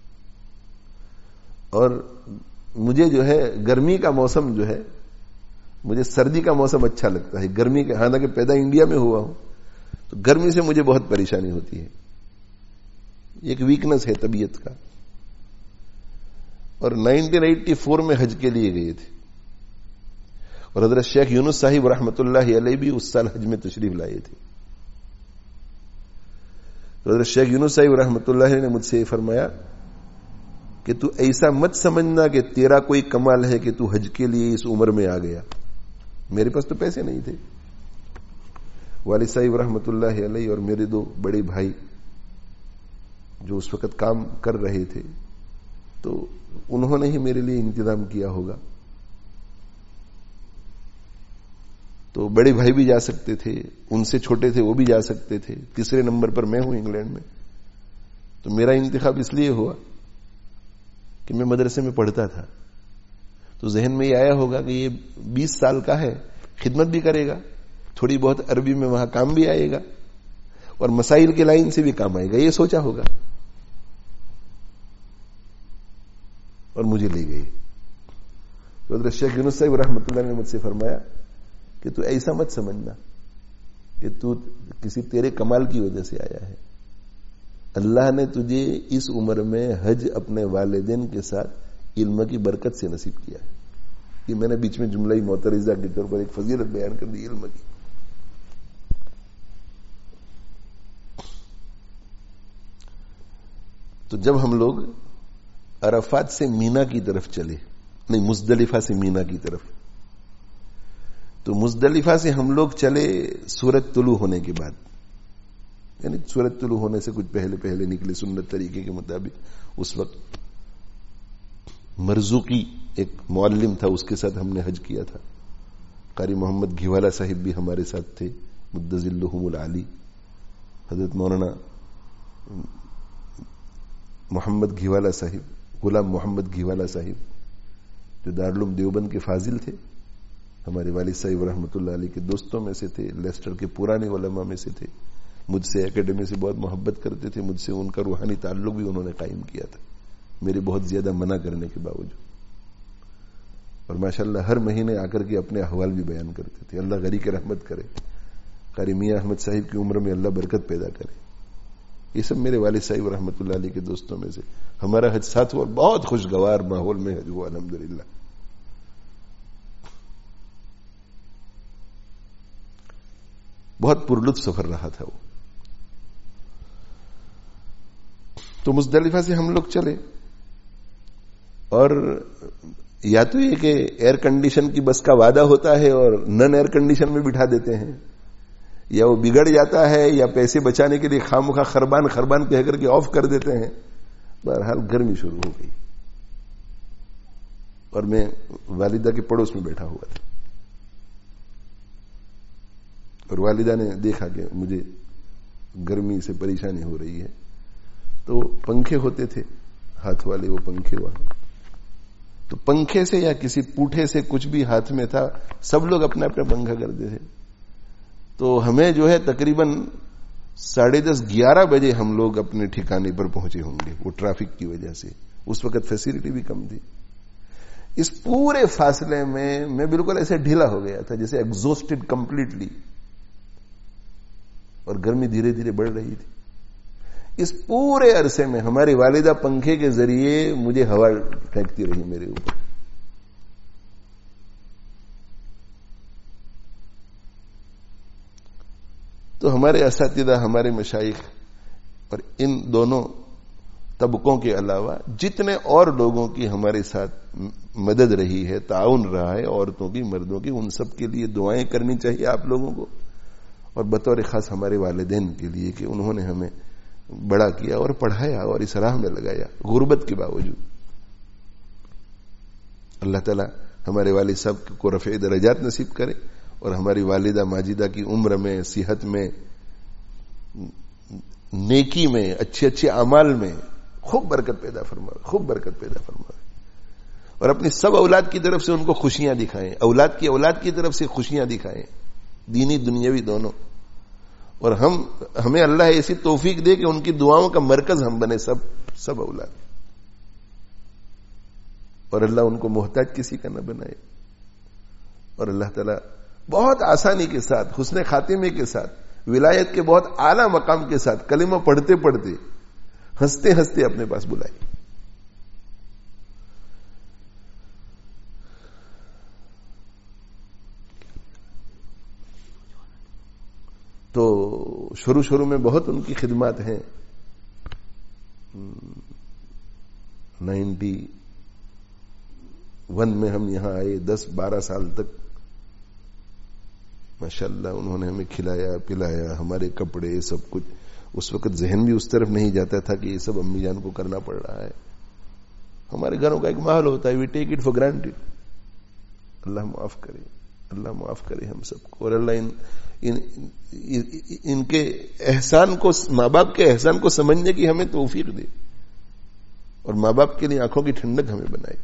اور مجھے جو ہے گرمی کا موسم جو ہے، مجھے سردی کا موسم اچھا لگتا ہے. گرمی کا، حالانکہ پیدا انڈیا میں ہوا ہوں تو گرمی سے مجھے بہت پریشانی ہوتی ہے، ایک ویکنس ہے طبیعت کا. اور نائنٹین ایٹی فور میں حج کے لیے گئے تھے اور حضرت شیخ یونس صاحب رحمۃ اللہ علیہ بھی اس سال حج میں تشریف لائے تھے. حضرت شیخ یونس صاحب رحمۃ اللہ علیہ نے مجھ سے فرمایا کہ تو ایسا مت سمجھنا کہ تیرا کوئی کمال ہے کہ تو حج کے لیے اس عمر میں آ گیا. میرے پاس تو پیسے نہیں تھے. والد صاحب رحمۃ اللہ علیہ اور میرے دو بڑے بھائی جو اس وقت کام کر رہے تھے تو انہوں نے ہی میرے لیے انتظام کیا ہوگا. تو بڑے بھائی بھی جا سکتے تھے، ان سے چھوٹے تھے وہ بھی جا سکتے تھے. تیسرے نمبر پر میں ہوں انگلینڈ میں. تو میرا انتخاب اس لیے ہوا کہ میں مدرسے میں پڑھتا تھا تو ذہن میں یہ آیا ہوگا کہ یہ بیس سال کا ہے، خدمت بھی کرے گا، تھوڑی بہت عربی میں وہاں کام بھی آئے گا اور مسائل کے لائن سے بھی کام آئے گا، یہ سوچا ہوگا. اور مجھے لے گئے. تو حضرت شیخ یونس صاحب رحمۃ اللہ نے مجھ سے فرمایا کہ تو ایسا مت سمجھنا کہ تو کسی تیرے کمال کی وجہ سے آیا ہے. اللہ نے تجھے اس عمر میں حج اپنے والدین کے ساتھ علم کی برکت سے نصیب کیا ہے. یہ میں نے بیچ میں جملہ معترضہ کے طور پر ایک فضیلت بیان کر دی علم کی. تو جب ہم لوگ عرفات سے مینا کی طرف چلے، نہیں مزدلفہ سے مینا کی طرف، تو مزدلفہ سے ہم لوگ چلے سورج طلوع ہونے کے بعد، یعنی سورج طلوع ہونے سے کچھ پہلے پہلے نکلے سنت طریقے کے مطابق. اس وقت مرزوقی ایک معلم تھا، اس کے ساتھ ہم نے حج کیا تھا. قاری محمد گھیوالا صاحب بھی ہمارے ساتھ تھے، مدذلہم العالی. حضرت مولانا محمد گھیوالا صاحب، غلام محمد گھیوالا صاحب جو دارالعلوم دیوبند کے فاضل تھے، ہمارے والد صاحب رحمۃ اللہ علیہ کے دوستوں میں سے تھے، لیسٹر کے پرانے علماء میں سے تھے. مجھ سے اکیڈمی سے بہت محبت کرتے تھے، مجھ سے ان کا روحانی تعلق بھی انہوں نے قائم کیا تھا میرے بہت زیادہ منع کرنے کے باوجود. اور ماشاءاللہ ہر مہینے آ کر کے اپنے احوال بھی بیان کرتے تھے. اللہ غری کے رحمت کرے، قاری میاں احمد صاحب کی عمر میں اللہ برکت پیدا کرے. یہ سب میرے والد صاحب رحمۃ اللہ علیہ کے دوستوں میں سے. ہمارا حج ساتھ ہوا اور بہت خوشگوار ماحول میں حج ہوا الحمدللہ. بہت پرلطف سفر رہا تھا وہ. تو مزدلفہ سے ہم لوگ چلے اور یا تو یہ کہ ایئر کنڈیشن کی بس کا وعدہ ہوتا ہے اور نن ایئر کنڈیشن میں بٹھا دیتے ہیں، یا وہ بگڑ جاتا ہے یا پیسے بچانے کے لیے خامخواہ خربان خربان کہہ کر کے آف کر دیتے ہیں. بہرحال گرمی شروع ہو گئی اور میں والدہ کے پڑوس میں بیٹھا ہوا تھا اور والدہ نے دیکھا کہ مجھے گرمی سے پریشانی ہو رہی ہے تو پنکھے ہوتے تھے ہاتھ والے، وہ پنکھے وہاں، تو پنکھے سے یا کسی پوٹھے سے کچھ بھی ہاتھ میں تھا، سب لوگ اپنا اپنا پنکھا کرتے تھے. تو ہمیں جو ہے تقریباً ساڑھے دس گیارہ بجے ہم لوگ اپنے ٹھکانے پر پہنچے ہوں گے، وہ ٹریفک کی وجہ سے. اس وقت فیسلٹی بھی کم تھی. اس پورے فاصلے میں میں بالکل ایسے ڈھیلا ہو گیا تھا جیسے ایگزوسٹڈ کمپلیٹلی، اور گرمی دھیرے دھیرے بڑھ رہی تھی. اس پورے عرصے میں ہماری والدہ پنکھے کے ذریعے مجھے ہوا پھینکتی رہی میرے اوپر. تو تو ہمارے اساتذہ، ہمارے مشائخ اور ان دونوں طبقوں کے علاوہ جتنے اور لوگوں کی ہمارے ساتھ مدد رہی ہے، تعاون رہا ہے، عورتوں کی، مردوں کی، ان سب کے لیے دعائیں کرنی چاہیے آپ لوگوں کو، اور بطور خاص ہمارے والدین کے لیے کہ انہوں نے ہمیں بڑا کیا اور پڑھایا اور اس راہ میں لگایا غربت کے باوجود۔ اللہ تعالیٰ ہمارے والد صاحب کو رفع درجات نصیب کرے اور ہماری والدہ ماجدہ کی عمر میں، صحت میں، نیکی میں، اچھے اچھے اعمال میں خوب برکت پیدا فرمائے، خوب برکت پیدا فرمائے، اور اپنی سب اولاد کی طرف سے ان کو خوشیاں دکھائیں، اولاد کی اولاد کی طرف سے خوشیاں دکھائیں، دینی دنیاوی دونوں، اور ہم ہمیں اللہ ایسی توفیق دے کہ ان کی دعاؤں کا مرکز ہم بنے، سب سب اولاد، اور اللہ ان کو محتاج کسی کا نہ بنائے، اور اللہ تعالیٰ بہت آسانی کے ساتھ، حسن خاتمے کے ساتھ، ولایت کے بہت اعلیٰ مقام کے ساتھ کلمہ پڑھتے پڑھتے ہنستے ہنستے اپنے پاس بلائے۔ تو شروع شروع میں بہت ان کی خدمات ہیں، نائنٹی ون میں ہم یہاں آئے، دس بارہ سال تک ماشاءاللہ انہوں نے ہمیں کھلایا پلایا، ہمارے کپڑے سب کچھ۔ اس وقت ذہن بھی اس طرف نہیں جاتا تھا کہ یہ سب امی جان کو کرنا پڑ رہا ہے۔ ہمارے گھروں کا ایک ماحول ہوتا ہے، we take it for granted. اللہ معاف کرے، اللہ معاف کرے ہم سب کو، اور اللہ ان ان, ان کے احسان کو، ماں باپ کے احسان کو سمجھنے کی ہمیں توفیق دے، اور ماں باپ کے لیے آنکھوں کی ٹھنڈک ہمیں بنائے۔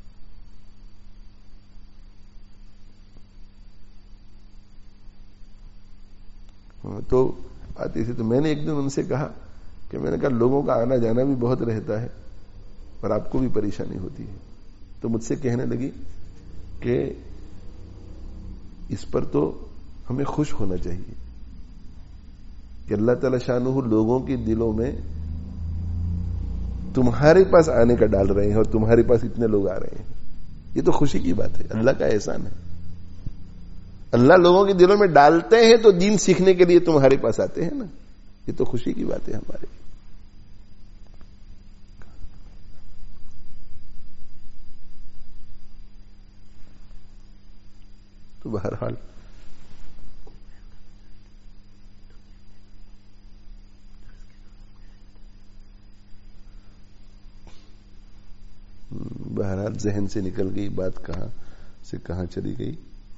تو آتی تھی تو میں نے ایک دن ان سے کہا کہ میں نے کہا لوگوں کا آنا جانا بھی بہت رہتا ہے اور آپ کو بھی پریشانی ہوتی ہے، تو مجھ سے کہنے لگی کہ اس پر تو ہمیں خوش ہونا چاہیے کہ اللہ تعالی شانہ لوگوں کے دلوں میں تمہارے پاس آنے کا ڈال رہے ہیں اور تمہارے پاس اتنے لوگ آ رہے ہیں، یہ تو خوشی کی بات ہے، اللہ کا احسان ہے۔ اللہ لوگوں کے دلوں میں ڈالتے ہیں تو دین سیکھنے کے لیے تمہارے پاس آتے ہیں نا، یہ تو خوشی کی بات ہے ہمارے۔ تو بہرحال بہرحال ذہن سے نکل گئی بات، کہاں سے کہاں چلی گئی۔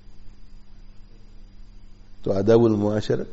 تو آداب المعاشرت،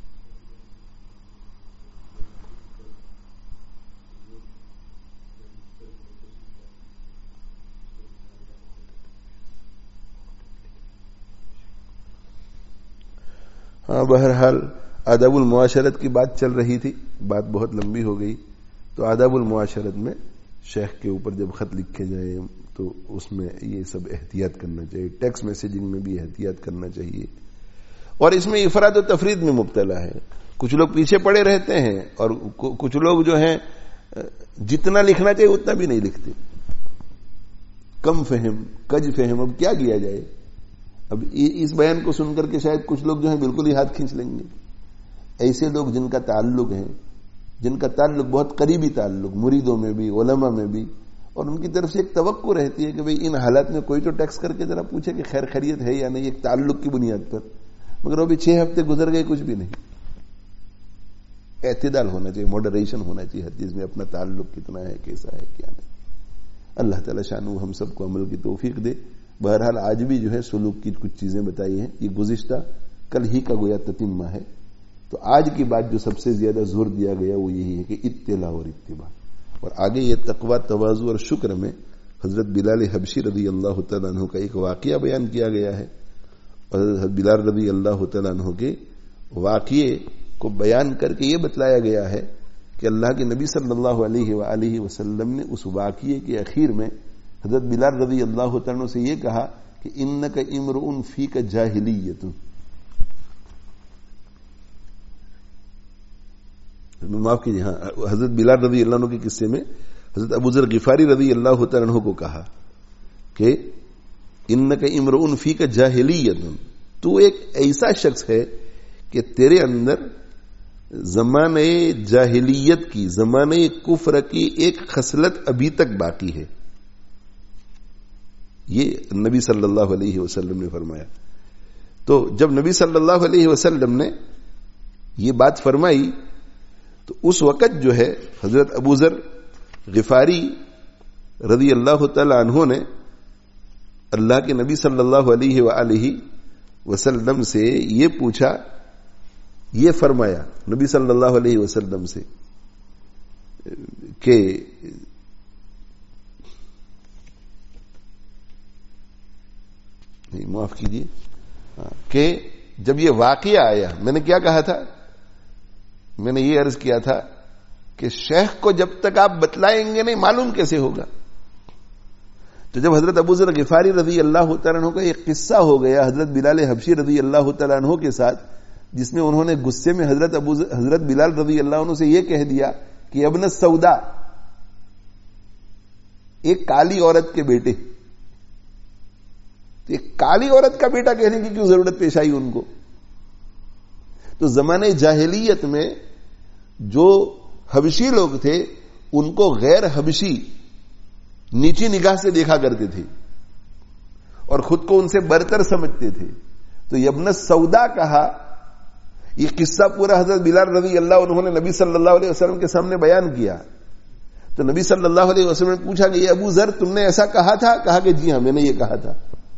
ہاں بہرحال آداب المعاشرت کی بات چل رہی تھی، بات بہت لمبی ہو گئی۔ تو آداب المعاشرت میں شیخ کے اوپر جب خط لکھے جائیں تو اس میں یہ سب احتیاط کرنا چاہیے، ٹیکسٹ میسیجنگ میں بھی احتیاط کرنا چاہیے، اور اس میں افراد و تفرید میں مبتلا ہے۔ کچھ لوگ پیچھے پڑے رہتے ہیں اور کچھ لوگ جو ہیں جتنا لکھنا چاہیے اتنا بھی نہیں لکھتے، کم فہم کج فہم۔ اب کیا کیا جائے؟ اب اس بیان کو سن کر کے شاید کچھ لوگ جو ہیں بالکل ہی ہاتھ کھینچ لیں گے۔ ایسے لوگ جن کا تعلق ہے، جن کا تعلق بہت قریبی تعلق، مریدوں میں بھی، علماء میں بھی، اور ان کی طرف سے ایک توقع رہتی ہے کہ بھئی ان حالات میں کوئی تو ٹیکس کر کے ذرا پوچھے کہ خیر خیریت ہے یا نہیں، ایک تعلق کی بنیاد پر، مگر ابھی چھ ہفتے گزر گئے کچھ بھی نہیں۔ اعتدال ہونا چاہیے، ماڈریشن ہونا چاہیے ہر چیز میں، اپنا تعلق کتنا ہے، کیسا ہے، کیا نہیں۔ اللہ تعالی شانہ ہم سب کو عمل کی توفیق دے۔ بہرحال آج بھی جو ہے سلوک کی کچھ چیزیں بتائی ہیں، یہ گزشتہ کل ہی کا گویا تتمہ ہے۔ تو آج کی بات جو سب سے زیادہ زور دیا گیا وہ یہی ہے کہ اطلاع اور اتباع، اور آگے یہ تقوی، تواضع اور شکر میں حضرت بلال حبشی رضی اللہ تعالیٰ عنہ کا ایک واقعہ بیان کیا گیا ہے، اور حضرت بلال رضی اللہ تعالیٰ عنہ کے واقعے کو بیان کر کے یہ بتلایا گیا ہے کہ اللہ کے نبی صلی اللہ علیہ وآلہ وسلم نے اس واقعے کے اخیر میں حضرت بلال رضی اللہ تعالیٰ عنہ سے یہ کہا کہ انک امرؤ فیک جاہلیت، معاف کیجیے، ہاں حضرت بلال رضی اللہ عنہ کے قصے میں حضرت ابو ذر غفاری رضی اللہ تعالیٰ عنہ کو کہا کہ انک امرؤ فیک جاہلیت، تو ایک ایسا شخص ہے کہ تیرے اندر زمانے جاہلیت کی، زمانے کفر کی ایک خصلت ابھی تک باقی ہے. یہ نبی صلی اللہ علیہ وسلم نے فرمایا. تو جب نبی صلی اللہ علیہ وسلم نے یہ بات فرمائی تو اس وقت جو ہے حضرت ابو ذر غفاری رضی اللہ تعالی عنہ نے اللہ کے نبی صلی اللہ علیہ وآلہ وسلم سے یہ پوچھا، یہ فرمایا نبی صلی اللہ علیہ وسلم سے کہ معاف کیجیے کہ جب یہ واقعہ آیا، میں نے کیا کہا تھا؟ میں نے یہ عرض کیا تھا کہ شیخ کو جب تک آپ بتلائیں گے نہیں معلوم کیسے ہوگا. تو جب حضرت ابو ذر غفاری رضی اللہ تعالیٰ عنہ کا ایک قصہ ہو گیا حضرت بلال حبشی رضی اللہ تعالیٰ عنہ کے ساتھ، جس میں انہوں نے غصے میں حضرت ابو حضرت بلال رضی اللہ عنہ سے یہ کہہ دیا کہ ابن سودا، ایک کالی عورت کے بیٹے. تو ایک کالی عورت کا بیٹا کہنے کی کیوں ضرورت پیش آئی ان کو؟ تو زمانے جاہلیت میں جو حبشی لوگ تھے ان کو غیر حبشی نیچی نگاہ سے دیکھا کرتے تھے اور خود کو ان سے برتر سمجھتے تھے. تو ابن سودا کہا. یہ قصہ پورا حضرت بلال رضی اللہ عنہ نے نبی صلی اللہ علیہ وسلم کے سامنے بیان کیا. تو نبی صلی اللہ علیہ وسلم نے پوچھا کہ یہ ابو ذر تم نے ایسا کہا تھا؟ کہا کہ جی ہاں میں نے یہ کہا تھا.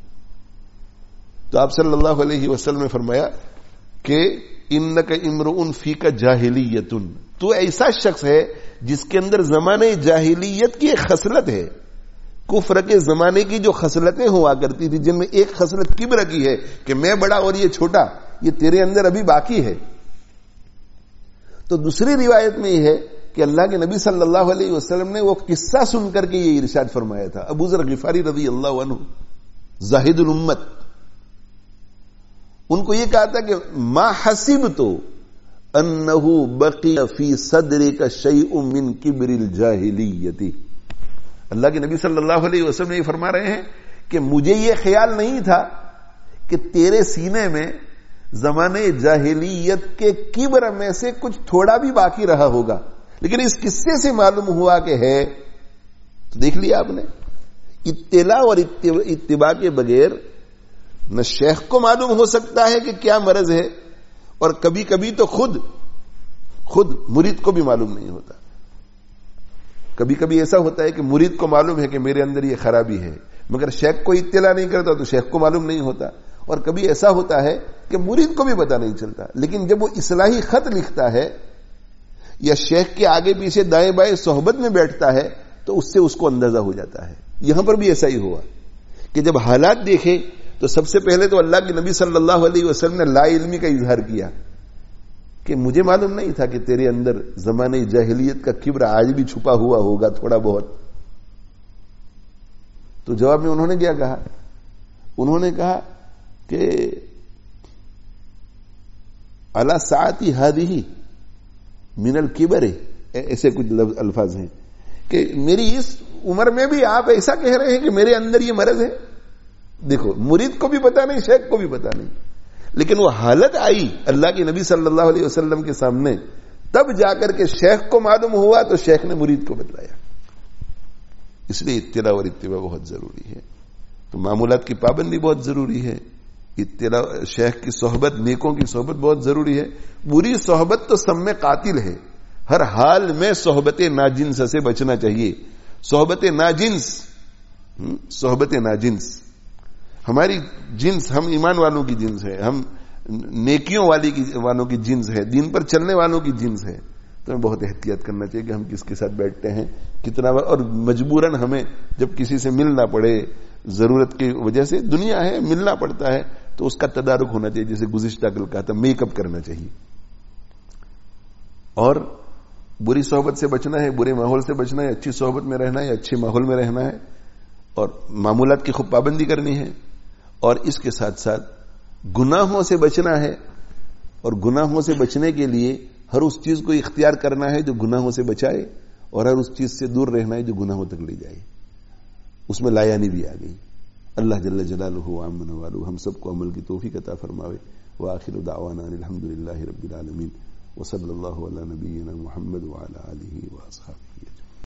تو آپ صلی اللہ علیہ وسلم نے فرمایا کہ انک امرؤ فیک جاہلیت، تو ایسا شخص ہے جس کے اندر زمانے جاہلیت کی ایک خصلت ہے. کفر کے زمانے کی جو خصلتیں ہوا کرتی تھی جن میں ایک خصلت کبر کی ہے کہ میں بڑا اور یہ چھوٹا، یہ تیرے اندر ابھی باقی ہے. تو دوسری روایت میں یہ ہے کہ اللہ کے نبی صلی اللہ علیہ وسلم نے وہ قصہ سن کر کے یہ ارشاد فرمایا تھا. ابو ذر غفاری رضی اللہ عنہ زاہد الامت، ان کو یہ کہا تھا کہ ما حسبت انہ بقی فی صدرک شیء من کبر الجاہلیت. اللہ کے نبی صلی اللہ علیہ وسلم نے یہ فرما رہے ہیں کہ مجھے یہ خیال نہیں تھا کہ تیرے سینے میں زمانے جاہلیت کے کبر میں سے کچھ تھوڑا بھی باقی رہا ہوگا، لیکن اس قصے سے معلوم ہوا کہ ہے. تو دیکھ لیا آپ نے، اطلاع اور اتباع کے بغیر نہ شیخ کو معلوم ہو سکتا ہے کہ کیا مرض ہے، اور کبھی کبھی تو خود خود مرید کو بھی معلوم نہیں ہوتا. کبھی کبھی ایسا ہوتا ہے کہ مرید کو معلوم ہے کہ میرے اندر یہ خرابی ہے، مگر شیخ کو اطلاع نہیں کرتا تو شیخ کو معلوم نہیں ہوتا. اور کبھی ایسا ہوتا ہے کہ مرید کو بھی پتہ نہیں چلتا، لیکن جب وہ اصلاحی خط لکھتا ہے یا شیخ کے آگے پیچھے دائیں بائیں صحبت میں بیٹھتا ہے تو اس سے اس کو اندازہ ہو جاتا ہے. یہاں پر بھی ایسا ہی ہوا کہ جب حالات دیکھے تو سب سے پہلے تو اللہ کے نبی صلی اللہ علیہ وسلم نے لا علمی کا اظہار کیا کہ مجھے معلوم نہیں تھا کہ تیرے اندر زمانے جاہلیت کا کبر آج بھی چھپا ہوا ہوگا تھوڑا بہت. تو جواب میں انہوں نے کیا کہا؟ انہوں نے کہا کہ علی ساعتی ہذہ من الکبر، ایسے کچھ الفاظ ہیں کہ میری اس عمر میں بھی آپ ایسا کہہ رہے ہیں کہ میرے اندر یہ مرض ہے. دیکھو مرید کو بھی پتا نہیں، شیخ کو بھی پتا نہیں، لیکن وہ حالت آئی اللہ کے نبی صلی اللہ علیہ وسلم کے سامنے، تب جا کر کے شیخ کو معلوم ہوا تو شیخ نے مرید کو بتلایا. اس لیے اطلاع اور اتباع بہت ضروری ہے. تو معمولات کی پابندی بہت ضروری ہے، اطلاع شیخ کی صحبت، نیکوں کی صحبت بہت ضروری ہے. بری صحبت تو سم میں قاتل ہے. ہر حال میں صحبت ناجنس سے بچنا چاہیے. صحبت ناجنس صحبت ناجنس ہماری جنس، ہم ایمان والوں کی جنس ہے، ہم نیکیوں والی کی والوں کی جنس ہے، دین پر چلنے والوں کی جنس ہے. تو ہمیں بہت احتیاط کرنا چاہیے کہ ہم کس کے ساتھ بیٹھتے ہیں کتنا بار، اور مجبوراً ہمیں جب کسی سے ملنا پڑے ضرورت کی وجہ سے، دنیا ہے ملنا پڑتا ہے، تو اس کا تدارک ہونا چاہیے. جیسے گزشتہ کل کہا تھا میک اپ کرنا چاہیے. اور بری صحبت سے بچنا ہے، برے ماحول سے بچنا ہے، اچھی صحبت میں رہنا ہے، اچھے ماحول میں رہنا ہے، اور معمولات کی خوب پابندی کرنی ہے. اور اس کے ساتھ ساتھ گناہوں سے بچنا ہے، اور گناہوں سے بچنے کے لیے ہر اس چیز کو اختیار کرنا ہے جو گناہوں سے بچائے، اور ہر اس چیز سے دور رہنا ہے جو گناہوں تک لے جائے. اس میں لایانی بھی آ گئی. اللہ جل جلالہ وعم نوالہ ہم سب کو عمل کی توفیق عطا فرماوے. وآخر دعوانا الحمد للہ رب العالمین. وصلی اللہ علی نبینا محمد وعلی آلہ واصحابہ.